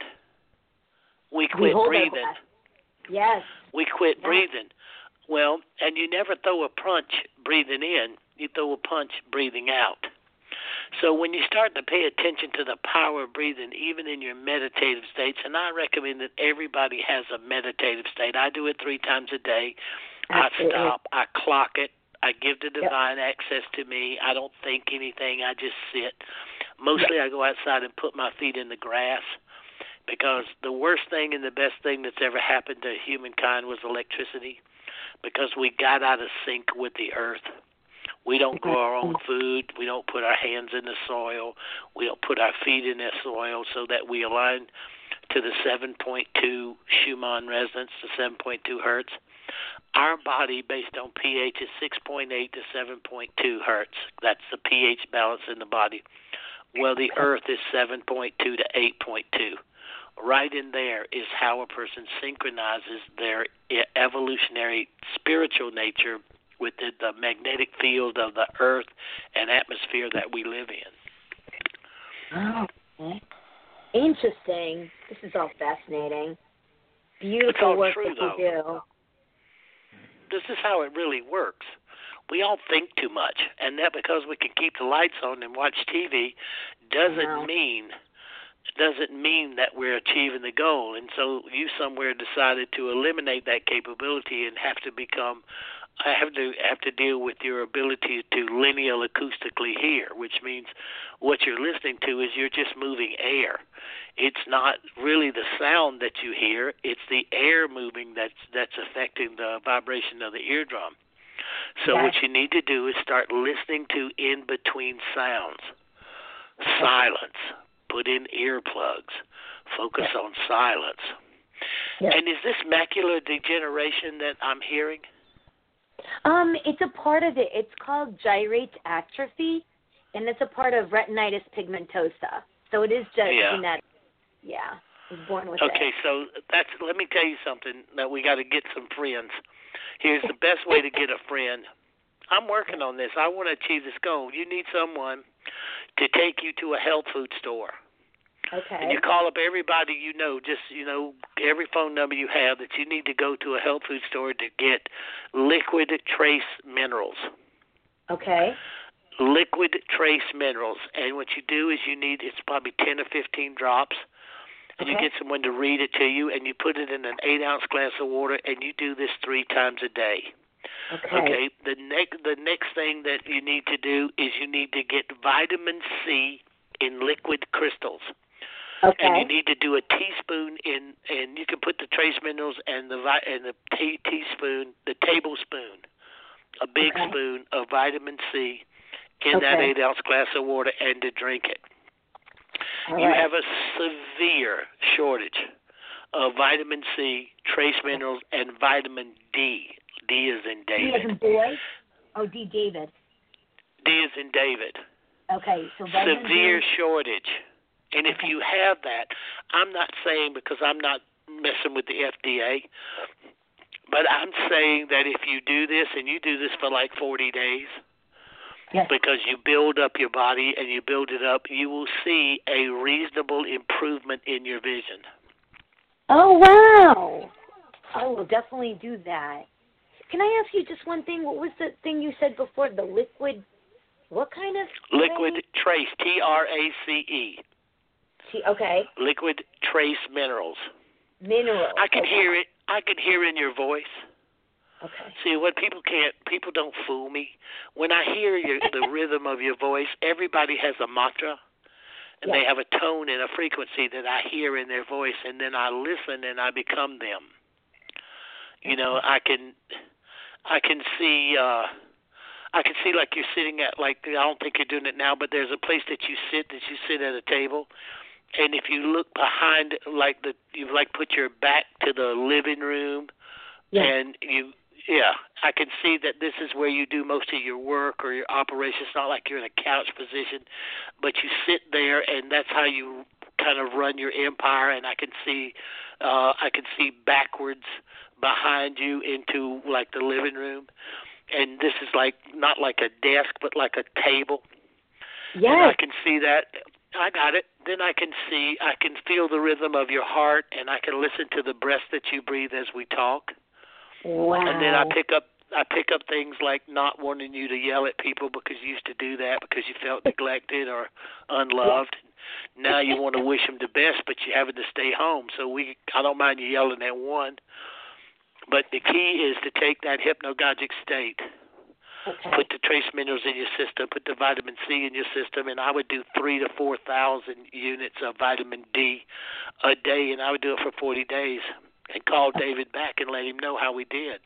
We quit breathing. Yes. We quit breathing. Well, and you never throw a punch breathing in. You throw a punch breathing out. So when you start to pay attention to the power of breathing, even in your meditative states, and I recommend that everybody has a meditative state. I do it 3 times a day. Absolutely. I stop. I clock it. I give the divine access to me. I don't think anything. I just sit. Mostly I go outside and put my feet in the grass. Because the worst thing and the best thing that's ever happened to humankind was electricity, because we got out of sync with the earth. We don't grow our own food. We don't put our hands in the soil. We don't put our feet in the soil so that we align to the 7.2 Schumann resonance, the 7.2 hertz. Our body, based on pH, is 6.8 to 7.2 hertz. That's the pH balance in the body. Well, the earth is 7.2 to 8.2. Right in there is how a person synchronizes their evolutionary spiritual nature with the magnetic field of the earth and atmosphere that we live in. Oh, okay. Interesting. This is all fascinating. Beautiful work that you do. This is how it really works. We all think too much, and that because we can keep the lights on and watch TV doesn't mean that we're achieving the goal. And so you somewhere decided to eliminate that capability and have to deal with your ability to lineal acoustically hear, which means what you're listening to is you're just moving air. It's not really the sound that you hear, it's the air moving that's affecting the vibration of the eardrum. So what you need to do is start listening to in-between sounds. Silence. Put in earplugs. Focus on silence. And is this macular degeneration that I'm hearing? It's a part of it. It's called gyrate atrophy, and it's a part of retinitis pigmentosa. So it is just genetic. Yeah, I was born with it. Okay, so let me tell you something. That we got to get some friends. Here's the best way to get a friend. I'm working on this. I want to achieve this goal. You need someone to take you to a health food store. Okay. And you call up everybody every phone number you have that you need to go to a health food store to get liquid trace minerals. Okay. Liquid trace minerals. And what you do is it's probably 10 or 15 drops. And you get someone to read it to you, and you put it in an 8-ounce glass of water, and you do this 3 times a day. Okay. The next thing that you need to do is you need to get vitamin C in liquid crystals. Okay. And you need to do a teaspoon and you can put the trace minerals and the teaspoon, the tablespoon, a big spoon of vitamin C in that 8-ounce glass of water, and to drink it. You have a severe shortage of vitamin C, trace minerals, and vitamin D. D is in David. D is in boy? Oh, D, David. D is in David. Okay, so severe shortage. And if you have that, I'm not saying, because I'm not messing with the FDA, but I'm saying that if you do this, and you do this for like 40 days, because you build up your body and you build it up, you will see a reasonable improvement in your vision. Oh, wow. I will definitely do that. Can I ask you just one thing? What was the thing you said before? The liquid What kind of liquid trace? TRACE. Okay. Liquid trace minerals. Minerals. I can hear it. I can hear in your voice. Okay. See, what people don't fool me. When I hear the rhythm of your voice, everybody has a mantra, and they have a tone and a frequency that I hear in their voice, and then I listen and I become them. You know, I can see. I can see like you're sitting at, like, I don't think you're doing it now, but there's a place that you sit at a table, and if you look behind, like you put your back to the living room, and I can see that this is where you do most of your work or your operations. It's not like you're in a couch position, but you sit there, and that's how you kind of run your empire. And I can see backwards behind you into like the living room. And this is like not like a desk, but like a table. Yes. And I can see that. I got it. Then I can feel the rhythm of your heart, and I can listen to the breath that you breathe as we talk. Wow. And then I pick up things like not wanting you to yell at people because you used to do that because you felt neglected or unloved. Now you want to wish them the best, but you're having to stay home. So I don't mind you yelling at one. But the key is to take that hypnagogic state, put the trace minerals in your system, put the vitamin C in your system, and I would do 3,000 to 4,000 units of vitamin D a day, and I would do it for 40 days and call David back and let him know how we did.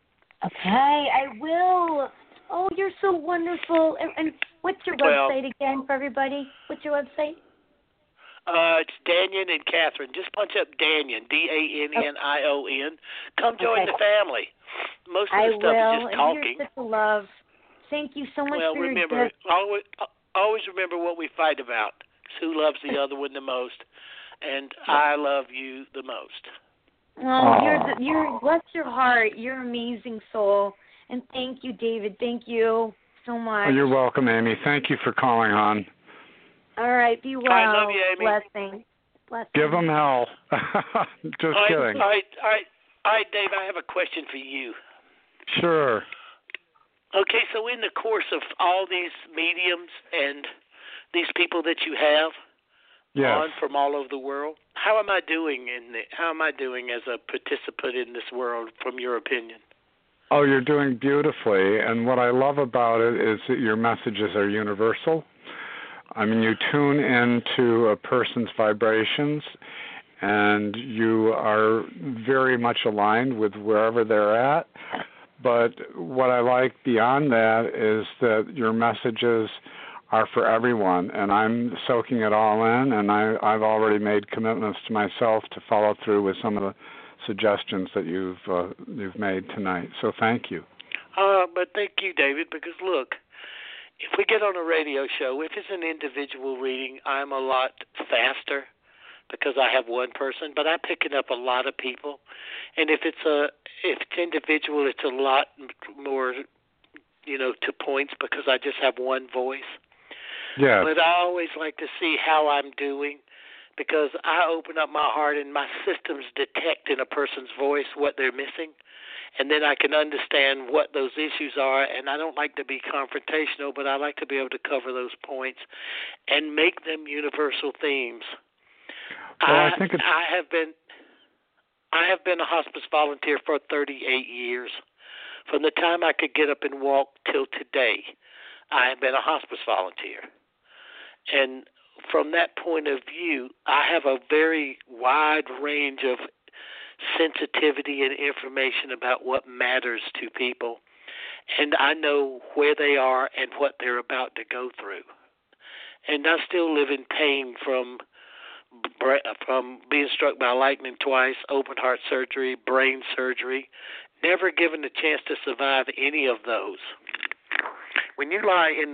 Okay, I will. Oh, you're so wonderful. And what's your website again for everybody? What's your website? It's Dannion and Catherine. Just punch up Dannion, DANNION. Come join the family. Most of the stuff is just talking. You're such a love. Thank you so much for your gift. Always remember what we fight about. It's who loves the other one the most, and I love you the most. Oh, you're bless your heart. You're an amazing soul, and thank you, David. Thank you so much. Oh, you're welcome, Amy. Thank you for calling on. All right, be well. I love you, Amy. Blessings. Give them hell. Just kidding. All right, Dave, I have a question for you. Sure. Okay, so in the course of all these mediums and these people that you have on from all over the world, how am I doing as a participant in this world from your opinion? Oh, you're doing beautifully, and what I love about it is that your messages are universal. I mean, you tune into a person's vibrations, and you are very much aligned with wherever they're at. But what I like beyond that is that your messages are for everyone, and I'm soaking it all in, and I've already made commitments to myself to follow through with some of the suggestions that you've made tonight. So thank you. But thank you, David, because look, if we get on a radio show, if it's an individual reading, I'm a lot faster because I have one person, but I'm picking up a lot of people. And if it's individual, it's a lot more, to points because I just have one voice. Yeah. But I always like to see how I'm doing because I open up my heart and my systems detect in a person's voice what they're missing. And then I can understand what those issues are, and I don't like to be confrontational, but I like to be able to cover those points and make them universal themes. Well, I think I have been a hospice volunteer for 38 years. From the time I could get up and walk till today, I have been a hospice volunteer. And from that point of view, I have a very wide range of sensitivity and information about what matters to people, and I know where they are and what they're about to go through. And I still live in pain from being struck by lightning twice, open heart surgery, brain surgery, never given the chance to survive any of those. When you lie in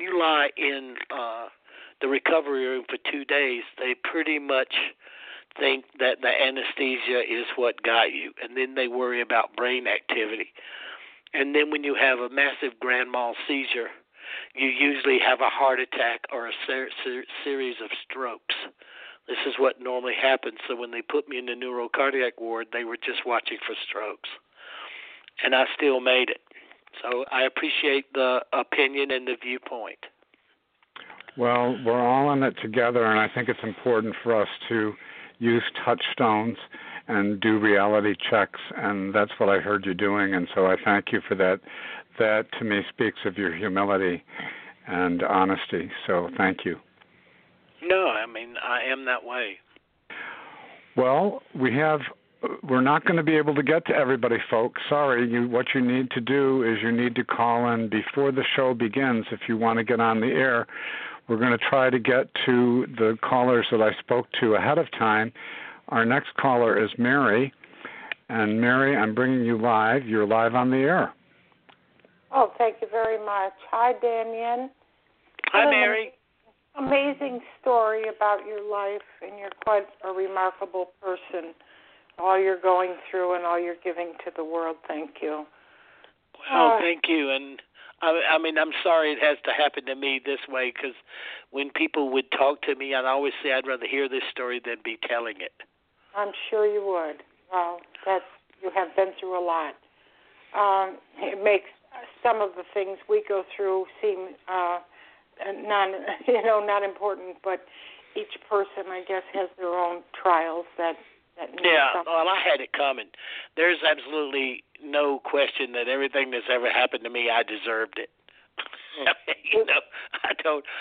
the recovery room for 2 days, they pretty much think that the anesthesia is what got you, and then they worry about brain activity. And then when you have a massive grand mal seizure, you usually have a heart attack or a series of strokes. This is what normally happens. So when they put me in the neurocardiac ward, they were just watching for strokes. And I still made it. So I appreciate the opinion and the viewpoint. Well, we're all in it together, and I think it's important for us to use touchstones and do reality checks, and that's what I heard you doing, and so I thank you for that. That, to me, speaks of your humility and honesty, so thank you. No, I mean, I am that way. Well, we're not going to be able to get to everybody, folks. Sorry. What you need to do is you need to call in before the show begins if you want to get on the air. We're going to try to get to the callers that I spoke to ahead of time. Our next caller is Mary. And Mary, I'm bringing you live. You're live on the air. Oh, thank you very much. Hi, Damien. Hi, Mary. Amazing story about your life, and you're quite a remarkable person. All you're going through and all you're giving to the world. Thank you. Well, thank you. And I mean, I'm sorry it has to happen to me this way, because when people would talk to me, I'd always say I'd rather hear this story than be telling it. I'm sure you would. Well, you have been through a lot. It makes some of the things we go through seem not important, but each person, I guess, has their own trials that yeah, well, I had it coming. There's absolutely no question that everything that's ever happened to me, I deserved it. I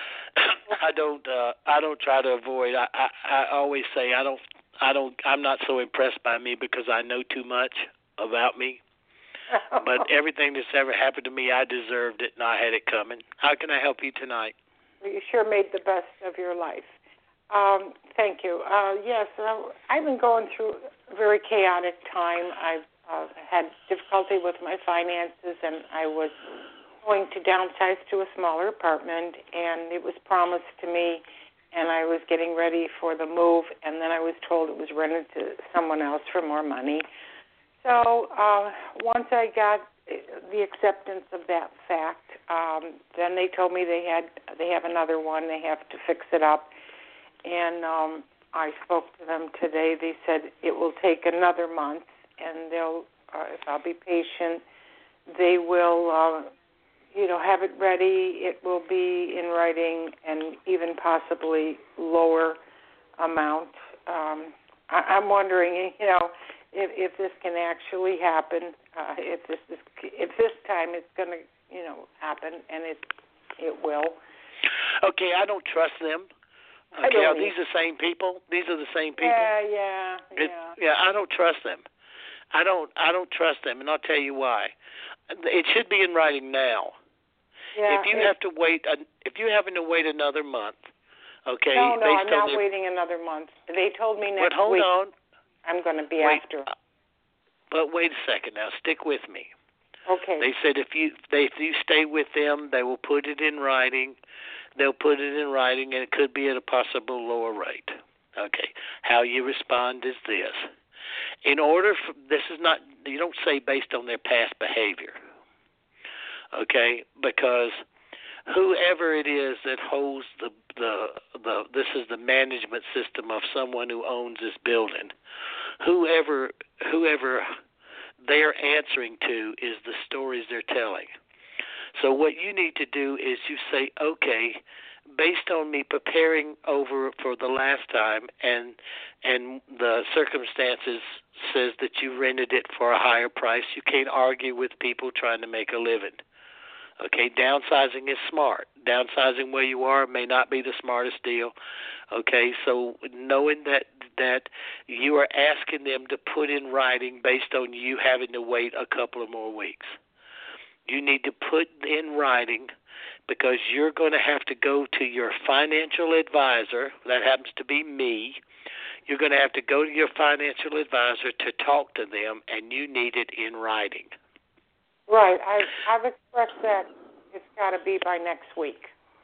don't try to avoid. I always say I'm not so impressed by me because I know too much about me. But everything that's ever happened to me, I deserved it, and I had it coming. How can I help you tonight? Well, you sure made the best of your life. Thank you. Yes, I've been going through a very chaotic time. I've had difficulty with my finances, and I was going to downsize to a smaller apartment, and it was promised to me, and I was getting ready for the move, and then I was told it was rented to someone else for more money. So once I got the acceptance of that fact, then they told me they have another one. They have to fix it up. And I spoke to them today. They said it will take another month, and they'll, if I'll be patient, they will, have it ready. It will be in writing and even possibly lower amount. I'm wondering, if this can actually happen. If this time it's going to, happen, and it will. Okay, I don't trust them. Okay, are these the same people? These are the same people. Yeah. I don't trust them. I don't trust them, and I'll tell you why. It should be in writing now. Yeah. If you having to wait another month, okay. No, I'm not waiting another month. They told me next week. But hold on. I'm going to be after. But wait a second now. Stick with me. Okay. They said if you stay with them, they will put it in writing. They'll put it in writing, and it could be at a possible lower rate. Okay. How you respond is this. In order for this is not, you don't say based on their past behavior. Okay, because whoever it is that holds this is the management system of someone who owns this building. Whoever they're answering to is the stories they're telling. So what you need to do is you say, okay, based on me preparing over for the last time and the circumstances says that you rented it for a higher price, you can't argue with people trying to make a living. Okay, downsizing is smart. Downsizing where you are may not be the smartest deal. Okay, so knowing that you are asking them to put in writing based on you having to wait a couple of more weeks. You need to put in writing because you're going to have to go to your financial advisor. That happens to be me. You're going to have to go to your financial advisor to talk to them, and you need it in writing. Right. I've expressed that it's got to be by next week.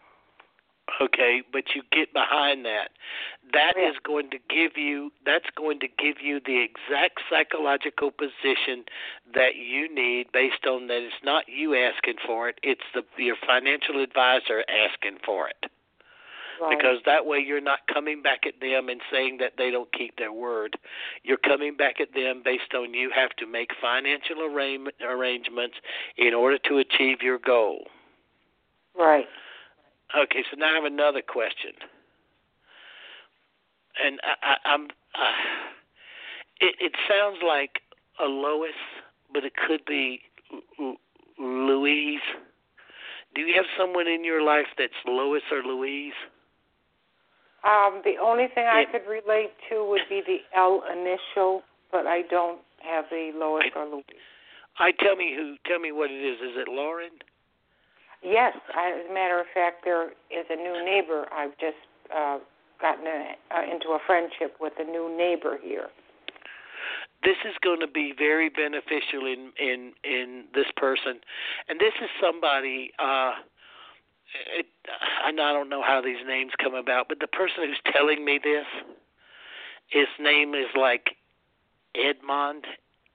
Okay, but you get behind that. That's going to give you the exact psychological position that you need based on that it's not you asking for it, it's your financial advisor asking for it. Right. Because that way you're not coming back at them and saying that they don't keep their word. You're coming back at them based on you have to make financial arrangements in order to achieve your goal. Right. Okay, so now I have another question. And it sounds like a Lois, but it could be Louise. Do you have someone in your life that's Lois or Louise? The only thing I could relate to would be the L initial, but I don't have the Lois or Louise. Tell me what it is. Is it Lauren? Yes. As a matter of fact, there is a new neighbor. I've just gotten into a friendship with a new neighbor here. This is going to be very beneficial in this person, and this is somebody. And I don't know how these names come about, but the person who's telling me this, his name is like Edmond.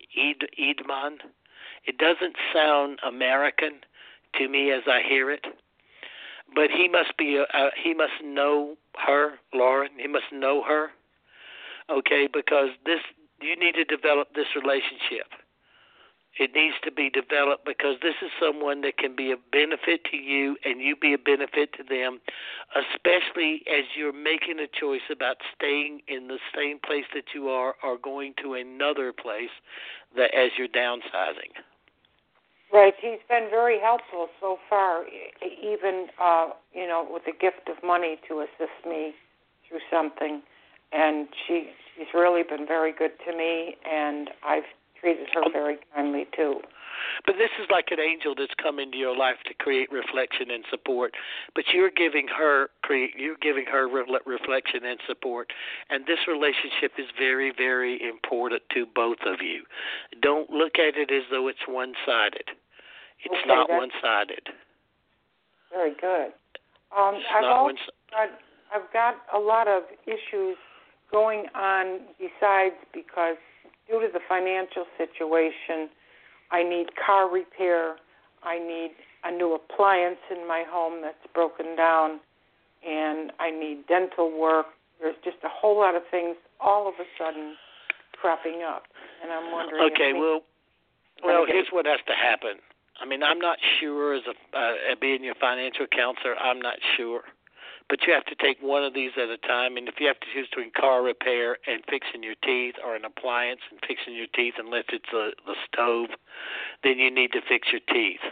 It doesn't sound American to me as I hear it, but he must be. He must know her, Lauren. He must know her. Okay, because you need to develop this relationship. It needs to be developed because this is someone that can be a benefit to you and you be a benefit to them, especially as you're making a choice about staying in the same place that you are or going to another place that as you're downsizing. Right. He's been very helpful so far, even, with the gift of money to assist me through something. And she's really been very good to me, and I've treated her very kindly too. But this is like an angel that's come into your life to create reflection and support. But you're giving her reflection and support, and this relationship is very, very important to both of you. Don't look at it as though it's one-sided. It's not one-sided. Very good. I've got a lot of issues going on besides because due to the financial situation, I need car repair, I need a new appliance in my home that's broken down, and I need dental work. There's just a whole lot of things all of a sudden cropping up, and I'm wondering. Okay, well, here's what has to happen. I mean, I'm not sure as being your financial counselor, I'm not sure. But you have to take one of these at a time, and if you have to choose between car repair and fixing your teeth or an appliance and fixing your teeth unless it's the stove, then you need to fix your teeth.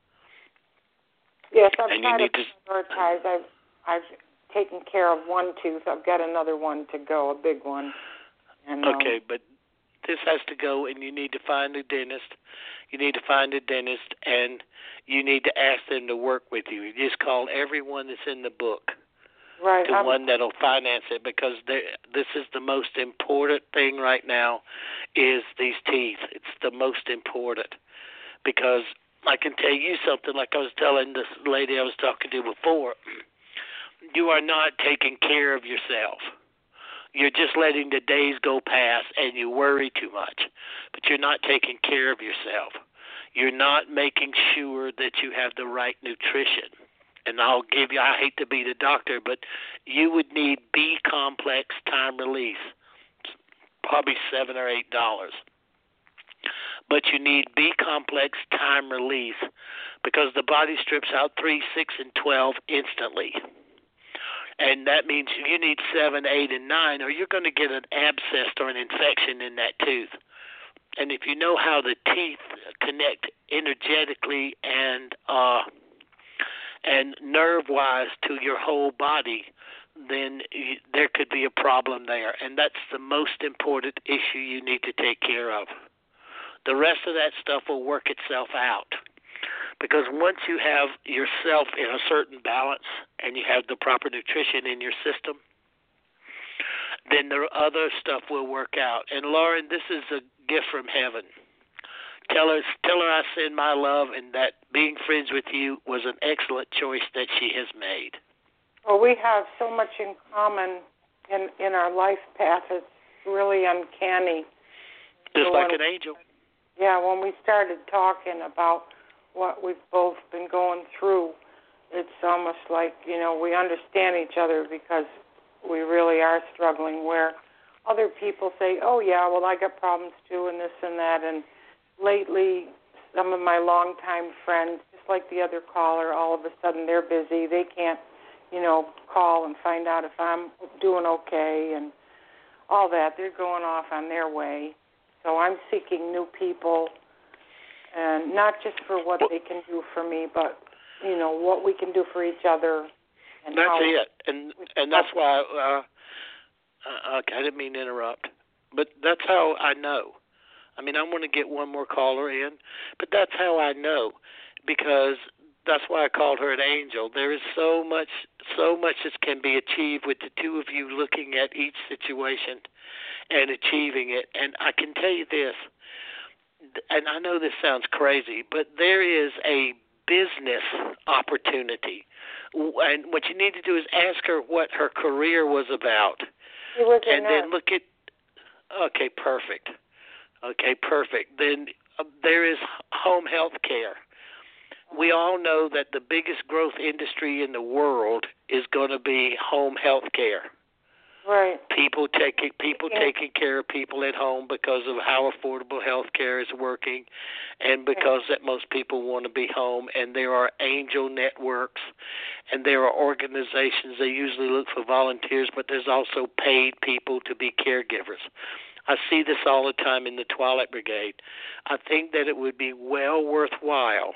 Yes, I've tried to prioritize. I've taken care of one tooth. I've got another one to go, a big one. And, okay, but this has to go, and you need to find a dentist. You need to find a dentist, and you need to ask them to work with you. You just call everyone that's in the book. Right. To one that'll finance it, because this is the most important thing right now is these teeth. It's the most important because I can tell you something like I was telling this lady I was talking to before. You are not taking care of yourself. You're just letting the days go past and you worry too much, but you're not taking care of yourself. You're not making sure that you have the right nutrition. And I hate to be the doctor, but you would need B-complex time release, probably $7 or $8. But you need B-complex time release because the body strips out 3, 6, and 12 instantly. And that means you need 7, 8, and 9, or you're going to get an abscess or an infection in that tooth. And if you know how the teeth connect energetically and nerve-wise to your whole body, then there could be a problem there. And that's the most important issue you need to take care of. The rest of that stuff will work itself out. Because once you have yourself in a certain balance and you have the proper nutrition in your system, then the other stuff will work out. And Lauren, this is a gift from heaven. Tell her I send my love and that being friends with you was an excellent choice that she has made. Well, we have so much in common in our life path. It's really uncanny. Just like an angel. Yeah, when we started talking about what we've both been going through, it's almost like, we understand each other because we really are struggling, where other people say, oh, yeah, well, I got problems too and this and that. And lately, some of my longtime friends, just like the other caller, all of a sudden they're busy. They can't, call and find out if I'm doing okay and all that. They're going off on their way. So I'm seeking new people, and not just for what they can do for me, but, what we can do for each other. And that's it. And that's why, I didn't mean to interrupt, but that's how I know. I mean, I want to get one more caller in, but that's how I know, because that's why I called her an angel. There is so much that can be achieved with the two of you looking at each situation and achieving it. And I can tell you this, and I know this sounds crazy, but there is a business opportunity. And what you need to do is ask her what her career was about. And then look at, okay, perfect. Then there is home health care. We all know that the biggest growth industry in the world is going to be home health care. Right. People taking care of people at home because of how affordable health care is working, and because that most people want to be home. And there are angel networks, and there are organizations. They usually look for volunteers, but there's also paid people to be caregivers. I see this all the time in the Twilight Brigade. I think that it would be well worthwhile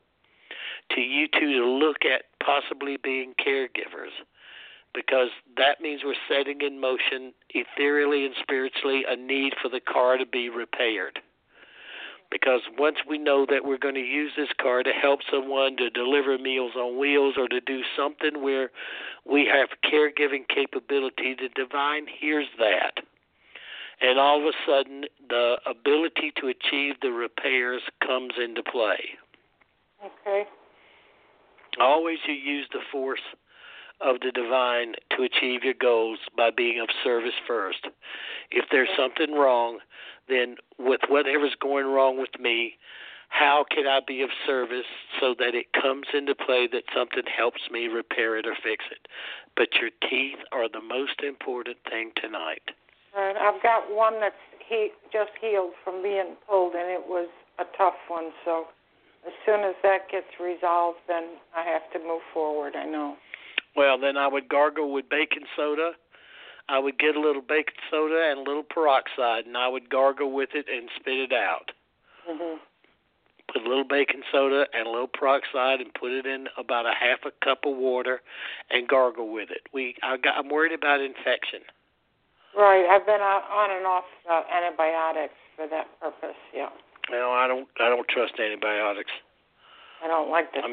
to you two to look at possibly being caregivers, because that means we're setting in motion, ethereally and spiritually, a need for the car to be repaired. Because once we know that we're going to use this car to help someone to deliver Meals on Wheels or to do something where we have caregiving capability, the divine hears that. And all of a sudden, the ability to achieve the repairs comes into play. Okay. Always you use the force of the divine to achieve your goals by being of service first. If there's something wrong, then with whatever's going wrong with me, how can I be of service so that it comes into play that something helps me repair it or fix it? But your teeth are the most important thing tonight. Right. I've got one that's just healed from being pulled, and it was a tough one. So as soon as that gets resolved, then I have to move forward, I know. Well, then I would gargle with baking soda. I would get a little baking soda and a little peroxide, and I would gargle with it and spit it out. Mm-hmm. Put a little baking soda and a little peroxide and put it in about a half a cup of water and gargle with it. I'm worried about infection. Right. I've been on and off antibiotics for that purpose, yeah. No, I don't trust antibiotics. I don't like to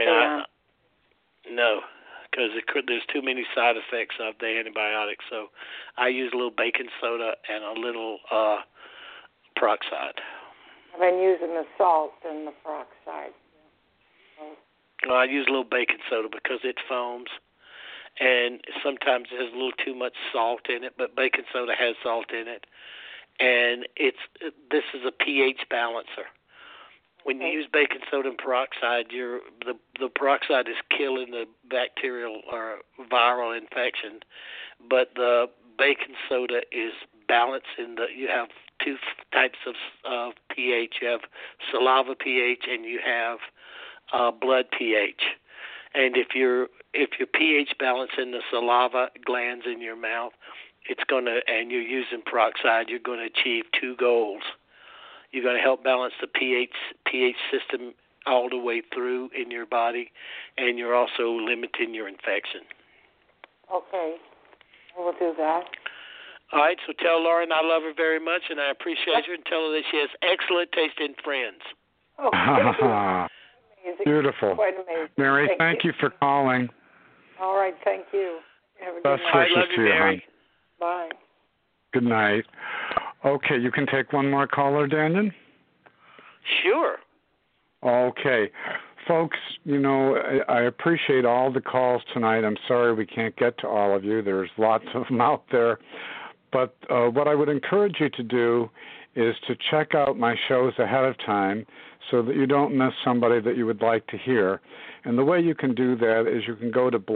no, because there's too many side effects of the antibiotics. So I use a little baking soda and a little peroxide. I've been using the salt and the peroxide. Well, I use a little baking soda because it foams, and sometimes it has a little too much salt in it, but baking soda has salt in it. And this is a pH balancer. When you use baking soda and peroxide, the peroxide is killing the bacterial or viral infection, but the baking soda is balancing you have two types of pH. You have saliva pH and you have blood pH. And if your pH balance in the saliva glands in your mouth, and you're using peroxide, you're going to achieve two goals. You're going to help balance the pH system all the way through in your body, and you're also limiting your infection. Okay. We'll do that. All right, so tell Lauren I love her very much, and I appreciate her, and tell her that she has excellent taste in friends. Oh, amazing. Beautiful. Quite amazing. Mary, thank you for calling. All right, thank you. Have a Best good night. wishes I love you, to you, Mary. Bye. Good night. Okay, you can take one more caller, Daniel? Sure. Okay. Folks, I appreciate all the calls tonight. I'm sorry we can't get to all of you. There's lots of them out there. But what I would encourage you to do is to check out my shows ahead of time so that you don't miss somebody that you would like to hear. And the way you can do that is you can go to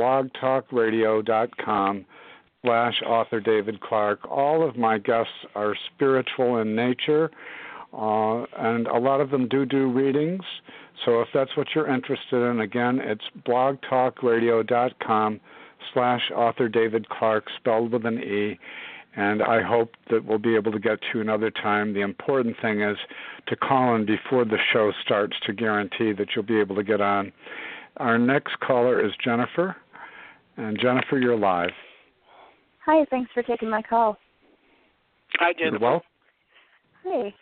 blogtalkradio.com/author David Clark. All of my guests are spiritual in nature, and a lot of them do readings. So if that's what you're interested in, again, it's blogtalkradio.com/author David Clark, spelled with an E. And I hope that we'll be able to get to you another time. The important thing is to call in before the show starts to guarantee that you'll be able to get on. Our next caller is Jennifer. And Jennifer, you're live. Hi, thanks for taking my call. Hi, Jennifer. You're welcome. Hey,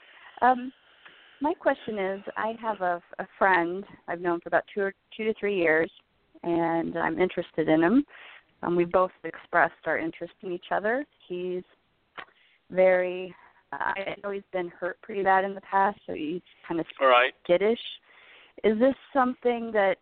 my question is, I have a friend I've known for about 2 to 3 years, and I'm interested in him. We both expressed our interest in each other. He's very, I know he's been hurt pretty bad in the past, so he's kind of skittish. Is this something that,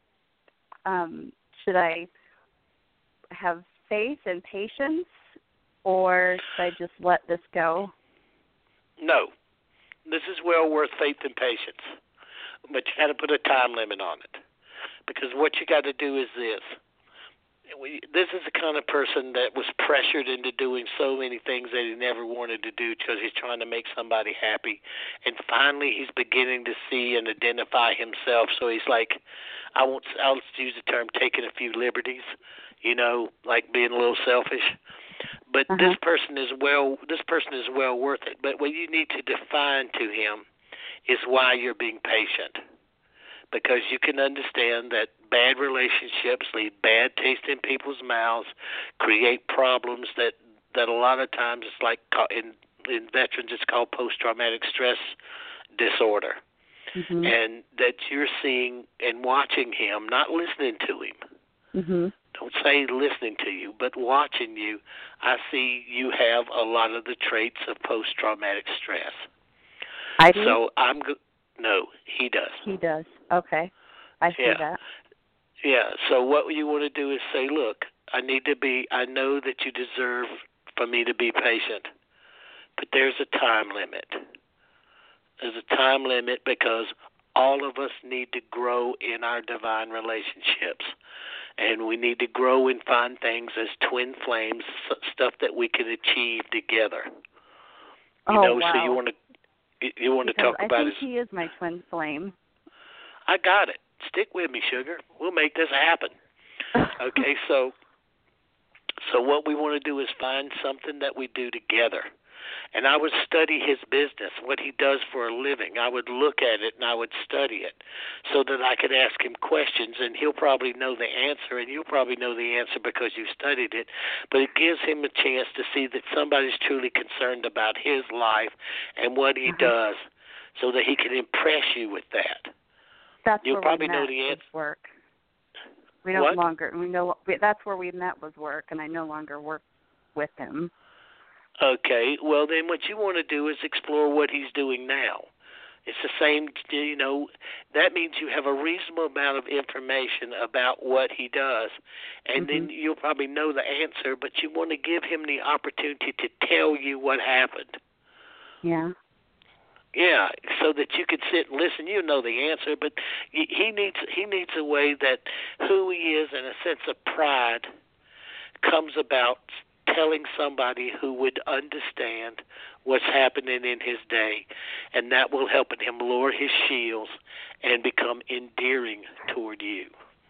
should I have faith and patience, or should I just let this go? No. This is well worth faith and patience, but you got to put a time limit on it, because what you got to do is this. This is the kind of person that was pressured into doing so many things that he never wanted to do because he's trying to make somebody happy. And finally he's beginning to see and identify himself. So he's like, I'll use the term taking a few liberties, like being a little selfish. But this person is well worth it. But what you need to define to him is why you're being patient. Because you can understand that bad relationships leave bad taste in people's mouths, create problems that a lot of times it's like in veterans it's called post-traumatic stress disorder. Mm-hmm. And that you're seeing and watching him, not listening to him. Mm-hmm. Don't say listening to you, but watching you. I see you have a lot of the traits of post-traumatic stress. I do? So no, he does. He does. Okay. I see that. Yeah. So what you want to do is say, look, I know that you deserve for me to be patient, but there's a time limit. There's a time limit because all of us need to grow in our divine relationships. And we need to grow and find things as twin flames, stuff that we can achieve together. Wow. So you want to talk about I think he is my twin flame. I got it. Stick with me, sugar. We'll make this happen. Okay, so what we want to do is find something that we do together. And I would study his business, what he does for a living. I would look at it and I would study it so that I could ask him questions, and he'll probably know the answer, and you'll probably know the answer because you studied it. But it gives him a chance to see that somebody's truly concerned about his life and what he does so that he can impress you with that. You'll probably know the answer. Work. We no longer. That's where we met was work, and I no longer work with him. Okay, well then what you want to do is explore what he's doing now. It's the same, that means you have a reasonable amount of information about what he does, and then you'll probably know the answer, but you want to give him the opportunity to tell you what happened. Yeah. Yeah, so that you could sit and listen. You know the answer, but he needs a way that who he is and a sense of pride comes about telling somebody who would understand what's happening in his day, and that will help him lower his shields and become endearing toward you.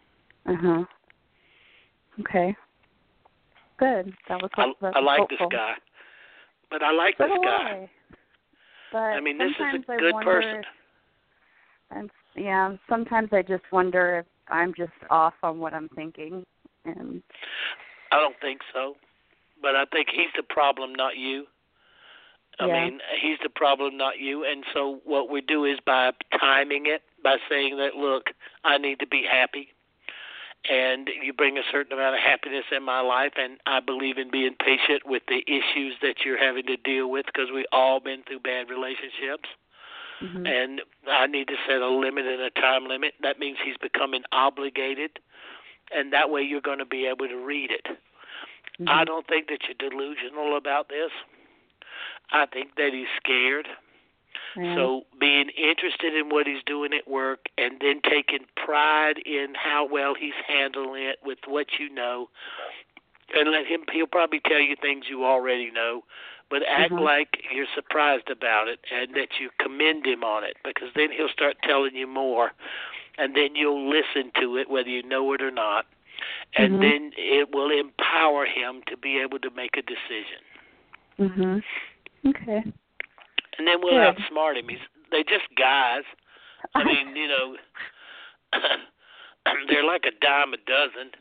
Okay. Good. That was I like hopeful. This guy. But I like this guy. But I mean, this is a good person. And sometimes I just wonder if I'm just off on what I'm thinking. And I don't think so. But I think he's the problem, not you. I mean, he's the problem, not you. And so what we do is by timing it, by saying that, look, I need to be happy, and you bring a certain amount of happiness in my life, and I believe in being patient with the issues that you're having to deal with because we've all been through bad relationships. And I need to set a limit and a time limit. That means he's becoming obligated, and that way you're going to be able to read it. I don't think that you're delusional about this. I think that he's scared. Yeah. So being interested in what he's doing at work and then taking pride in how well he's handling it with what you know, and he'll probably tell you things you already know, but act like you're surprised about it and that you commend him on it, because then he'll start telling you more, and then you'll listen to it whether you know it or not, and then it will empower him to be able to make a decision. Okay. And then we'll outsmart him. They're just guys. I mean, you know, they're like a dime a dozen.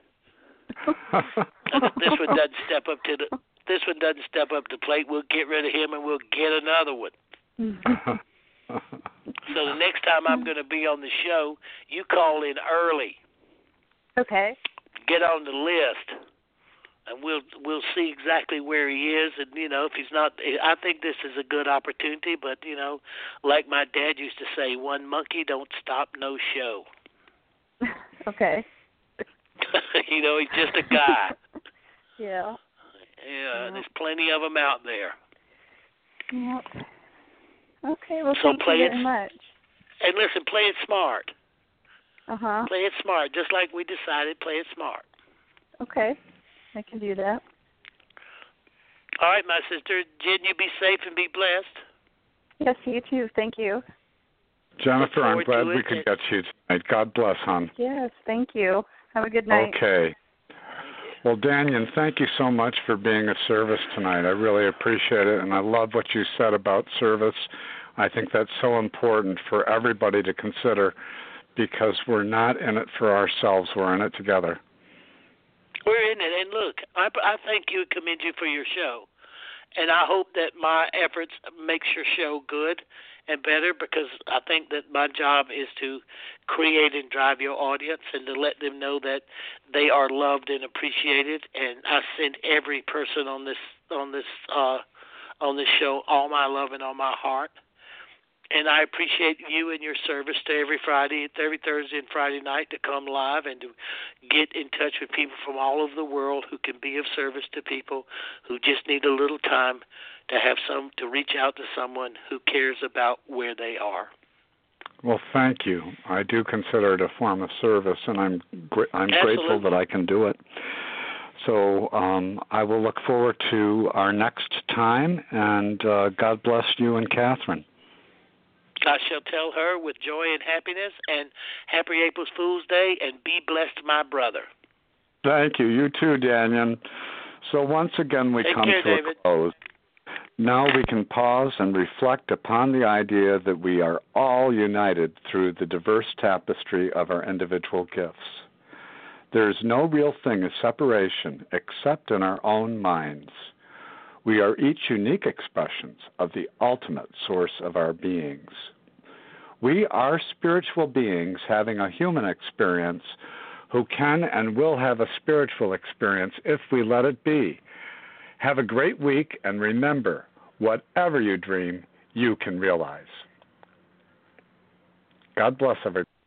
This one doesn't step up to the plate. We'll get rid of him and we'll get another one. So the next time I'm going to be on the show, you call in early. Okay. Get on the list, and we'll see exactly where he is. And you know, if he's not, I think this is a good opportunity. But you know, like my dad used to say, one monkey don't stop no show. Okay. You know, he's just a guy. Yeah. Yeah, there's plenty of them out there. Yep. Okay, well, so thank you very much. And listen, play it smart. Uh-huh. Play it smart, just like we decided, play it smart. Okay, I can do that. All right, my sister. Jen, you be safe and be blessed. Yes, you too. Thank you. Jennifer, I'm glad we could get you tonight. God bless, hon. Yes, thank you. Have a good night. Okay. Well, Daniel, thank you so much for being of service tonight. I really appreciate it, and I love what you said about service. I think that's so important for everybody to consider, because we're not in it for ourselves. We're in it together. We're in it. And look, I thank you and commend you for your show. And I hope that my efforts makes your show good and better, because I think that my job is to create and drive your audience and to let them know that they are loved and appreciated. And I send every person on this show all my love and all my heart. And I appreciate you and your service to every Thursday and Friday night to come live and to get in touch with people from all over the world who can be of service to people who just need a little time to reach out to someone who cares about where they are. Well, thank you. I do consider it a form of service, and I'm grateful that I can do it. So I will look forward to our next time, and God bless you and Catherine. I shall tell her with joy and happiness, and happy April Fool's Day, and be blessed, my brother. Thank you. You too, Daniel. So once again, we come to a close. Now we can pause and reflect upon the idea that we are all united through the diverse tapestry of our individual gifts. There is no real thing as separation except in our own minds. We are each unique expressions of the ultimate source of our beings. We are spiritual beings having a human experience who can and will have a spiritual experience if we let it be. Have a great week, and remember, whatever you dream, you can realize. God bless everybody.